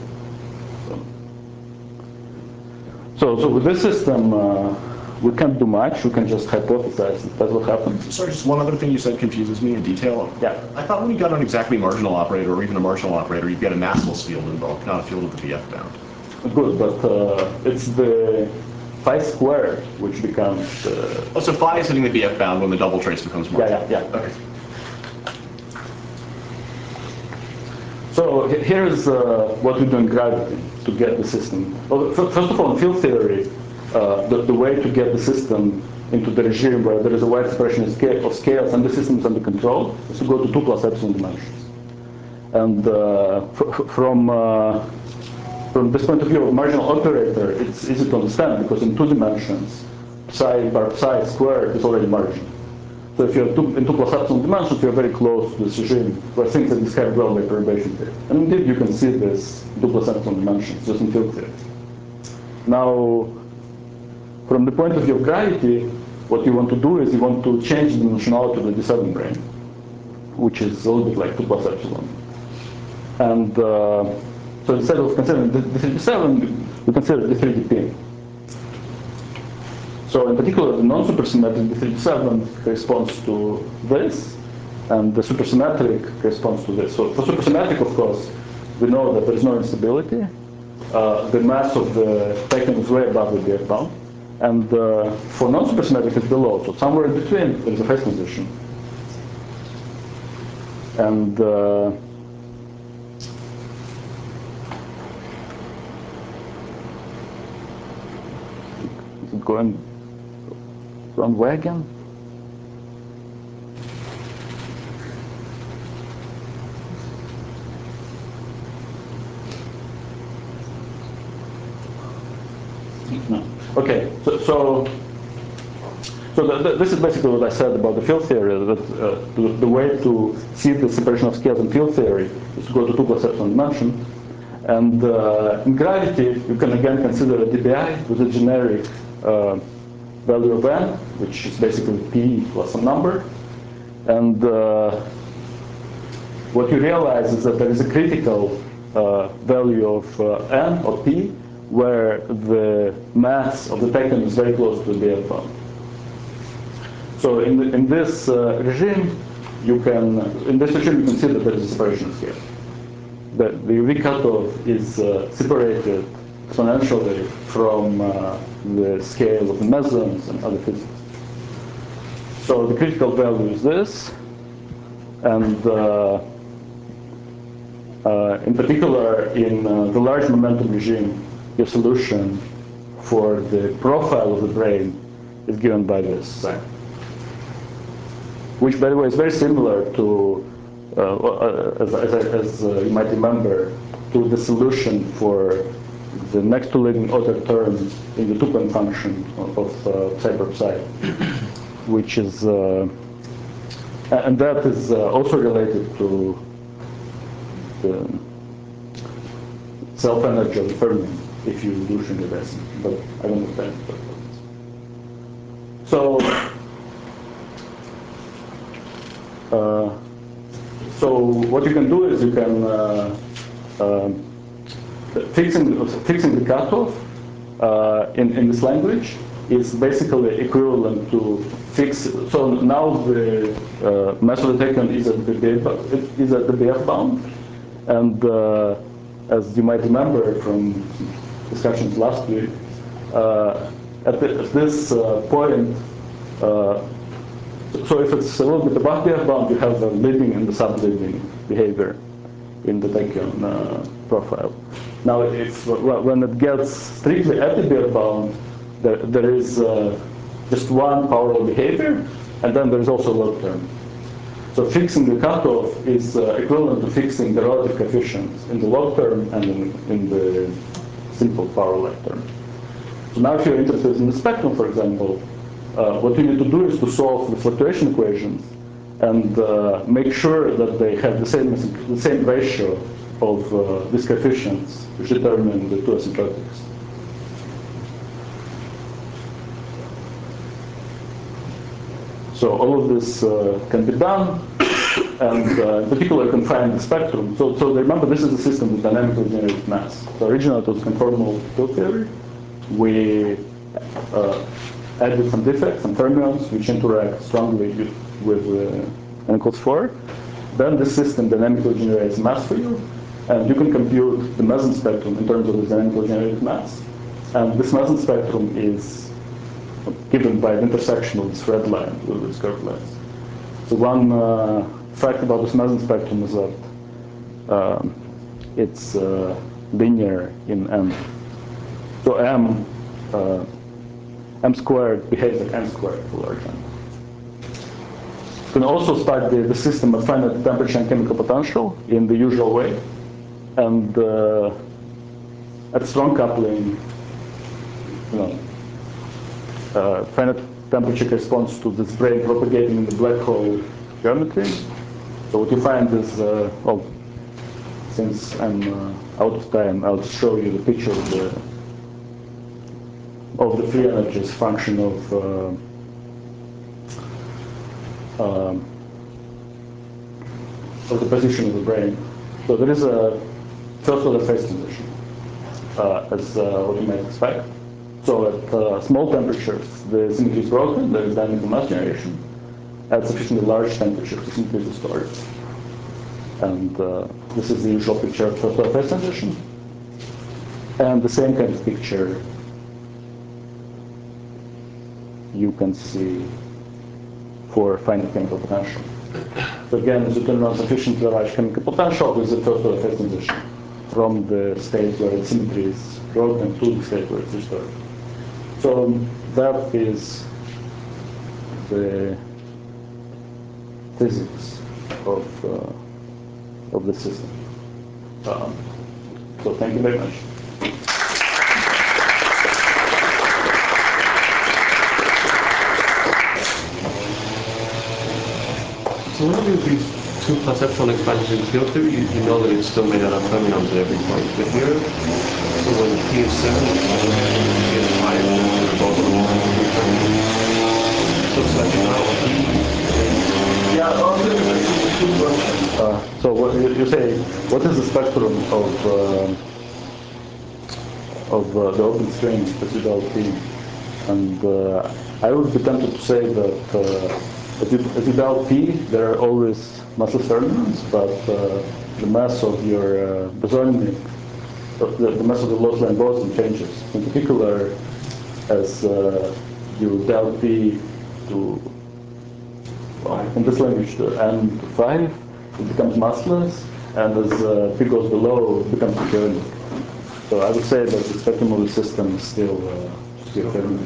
So with this system, we can't do much. We can just hypothesize that that's what happens. Sorry, just one other thing you said confuses me in detail. Yeah. I thought when you got an exactly marginal operator, or even a marginal operator, you get a massless field in bulk, not a field of the BF bound. Good, but it's the phi squared which becomes. Oh, so phi is hitting the BF bound when the double trace becomes marginal. Yeah. Okay. So here's what we do in gravity to get the system. Well, first of all, in field theory, the way to get the system into the regime where there is a wide separation of scales and the system is under control is to go to 2 plus epsilon dimensions. And from this point of view of marginal operator, it's easy to understand because in 2 dimensions, psi bar psi squared is already marginal. So if you're in 2 plus epsilon dimensions, you're very close to this regime where things are described well by perturbation theory. And indeed, you can see this 2 plus epsilon dimensions just in field theory. Now, from the point of view of gravity, what you want to do is you want to change the dimensionality of the D7 brane, which is a little bit like 2 plus epsilon. And so instead of considering the D7, we consider the 3D pin. So in particular, the non-supersymmetric D37 corresponds to this, and the supersymmetric corresponds to this. So for supersymmetric, of course, we know that there is no instability. The mass of the spectrum is way above the BF bound. And for non-supersymmetric, it's below. So somewhere in between, there is a phase transition. And is it going wrong way again? No. Okay, so So this is basically what I said about the field theory, that the way to see the separation of scales in field theory is to go to 2 plus epsilon dimension. And in gravity, you can again consider a dBi with a generic value of n, which is basically p plus some number. And what you realize is that there is a critical value of n or p where the mass of the tachyon is very close to the BF bound. So in this regime, you can see that there is a separation of scale. The UV cutoff is separated exponentially from the scale of the mesons and other physics. So the critical value is this, and in particular, in the large momentum regime, your solution for the profile of the brain is given by this sign, which, by the way, is very similar to, as you might remember, to the solution for the next to leading order term in the two-point function of Cyborg psi, which is, and that is also related to the self-energy of the fermion if you do Schwinger-Besson, but I don't have time to talk about this. So what you can do is you can fixing the cutoff in this language is basically equivalent to fix. So now the mass of the tachyon is at the BF bound, and as you might remember from discussions last week, at this point, so if it's a little bit above BF bound, you have the leading and the sub-leading behavior in the tachyon profile. Now, if when it gets strictly at the BF bound, there is just one power law behavior, and then there is also a log term. So fixing the cutoff is equivalent to fixing the relative coefficients in the log term and in the simple power lag term. So now if you're interested in the spectrum, for example, what you need to do is to solve the fluctuation equations and make sure that they have the same ratio of these coefficients which determine the two asymptotics. So all of this can be done, and in particular, you can find the spectrum. So remember, this is a system with dynamically generated mass. So originally, it was conformal field theory. We added some defects, some fermions, which interact strongly with n equals 4. Then the system dynamically generates mass for you, and you can compute the meson spectrum in terms of the dynamically generated mass. And this meson spectrum is given by the intersection of this red line with this curved lines. So one fact about this meson spectrum is that it's linear in n. So m squared behaves like n squared for large n. You can also start the system at finite temperature and chemical potential in the usual way, and at strong coupling, finite temperature corresponds to this brain propagating in the black hole geometry. So what you find is, well, since I'm out of time, I'll just show you the picture of the free energies function of the position of the brain. So there is a first order phase transition, as what you might expect. So at small temperatures, the symmetry is broken, there is dynamical mass generation. At sufficiently large temperatures, the symmetry is restored. And this is the usual picture of first order phase transition. And the same kind of picture you can see for finite chemical potential. So again, as you turn on sufficiently large chemical potential, there is a first order phase transition from the state where the symmetry is broken to the state where it's restored. So that is the physics of the system. So thank you very much. So whenever you do two perceptual expansions in field theory, you know that it's still made out of fermions at every point. But here, so when P is 7, P is 5, they're both on two fermions. So slightly now, P is... Yeah, also it's a good question. So what you say, what is the spectrum of the open string SU_P? And I would be tempted to say that SU_P, there are always massless fermions, but the mass of your bosonic, the mass of the loss line boson changes. In particular, as you delta P to, well, in this language, to N5, it becomes massless, and as P goes below, it becomes fermionic. So I would say that the spectrum of the system is still fermionic.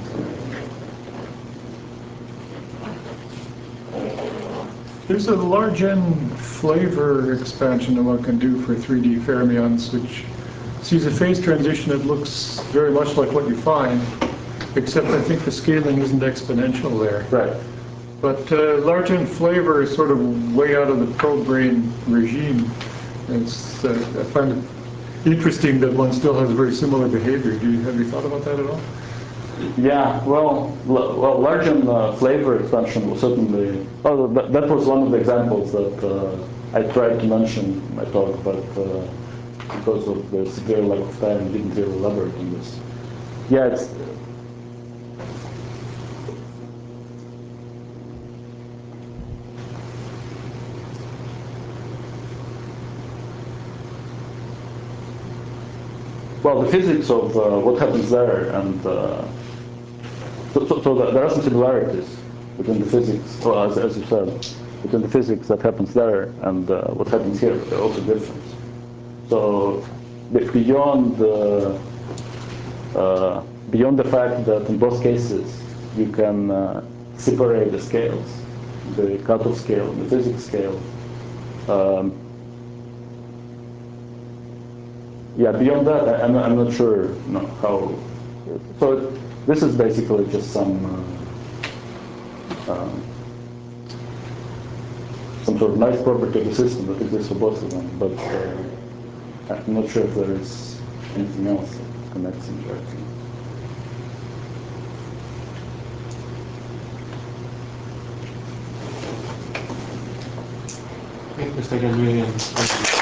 There's a large N flavor expansion that one can do for 3D fermions, which sees a phase transition that looks very much like what you find, except I think the scaling isn't exponential there. Right. But large N flavor is sort of way out of the pro-brain regime. It's, I find it interesting that one still has very similar behavior. Have you thought about that at all? Yeah, well, large N flavor expansion was certainly, that was one of the examples that I tried to mention in my talk, but because of the severe lack of time, I didn't really elaborate on this. Yeah, it's, well, the physics of what happens there, and so there are some similarities between the physics, well, as you said, between the physics that happens there and what happens here, but there are also differences. So beyond the fact that in both cases you can separate the scales, the cutoff scale, the physics scale. Yeah, beyond that, I'm not sure how. So this is basically just some sort of nice property of the system that exists for both of them, but I'm not sure if there is anything else that connects them directly. Thank you, Mr. Gandrian.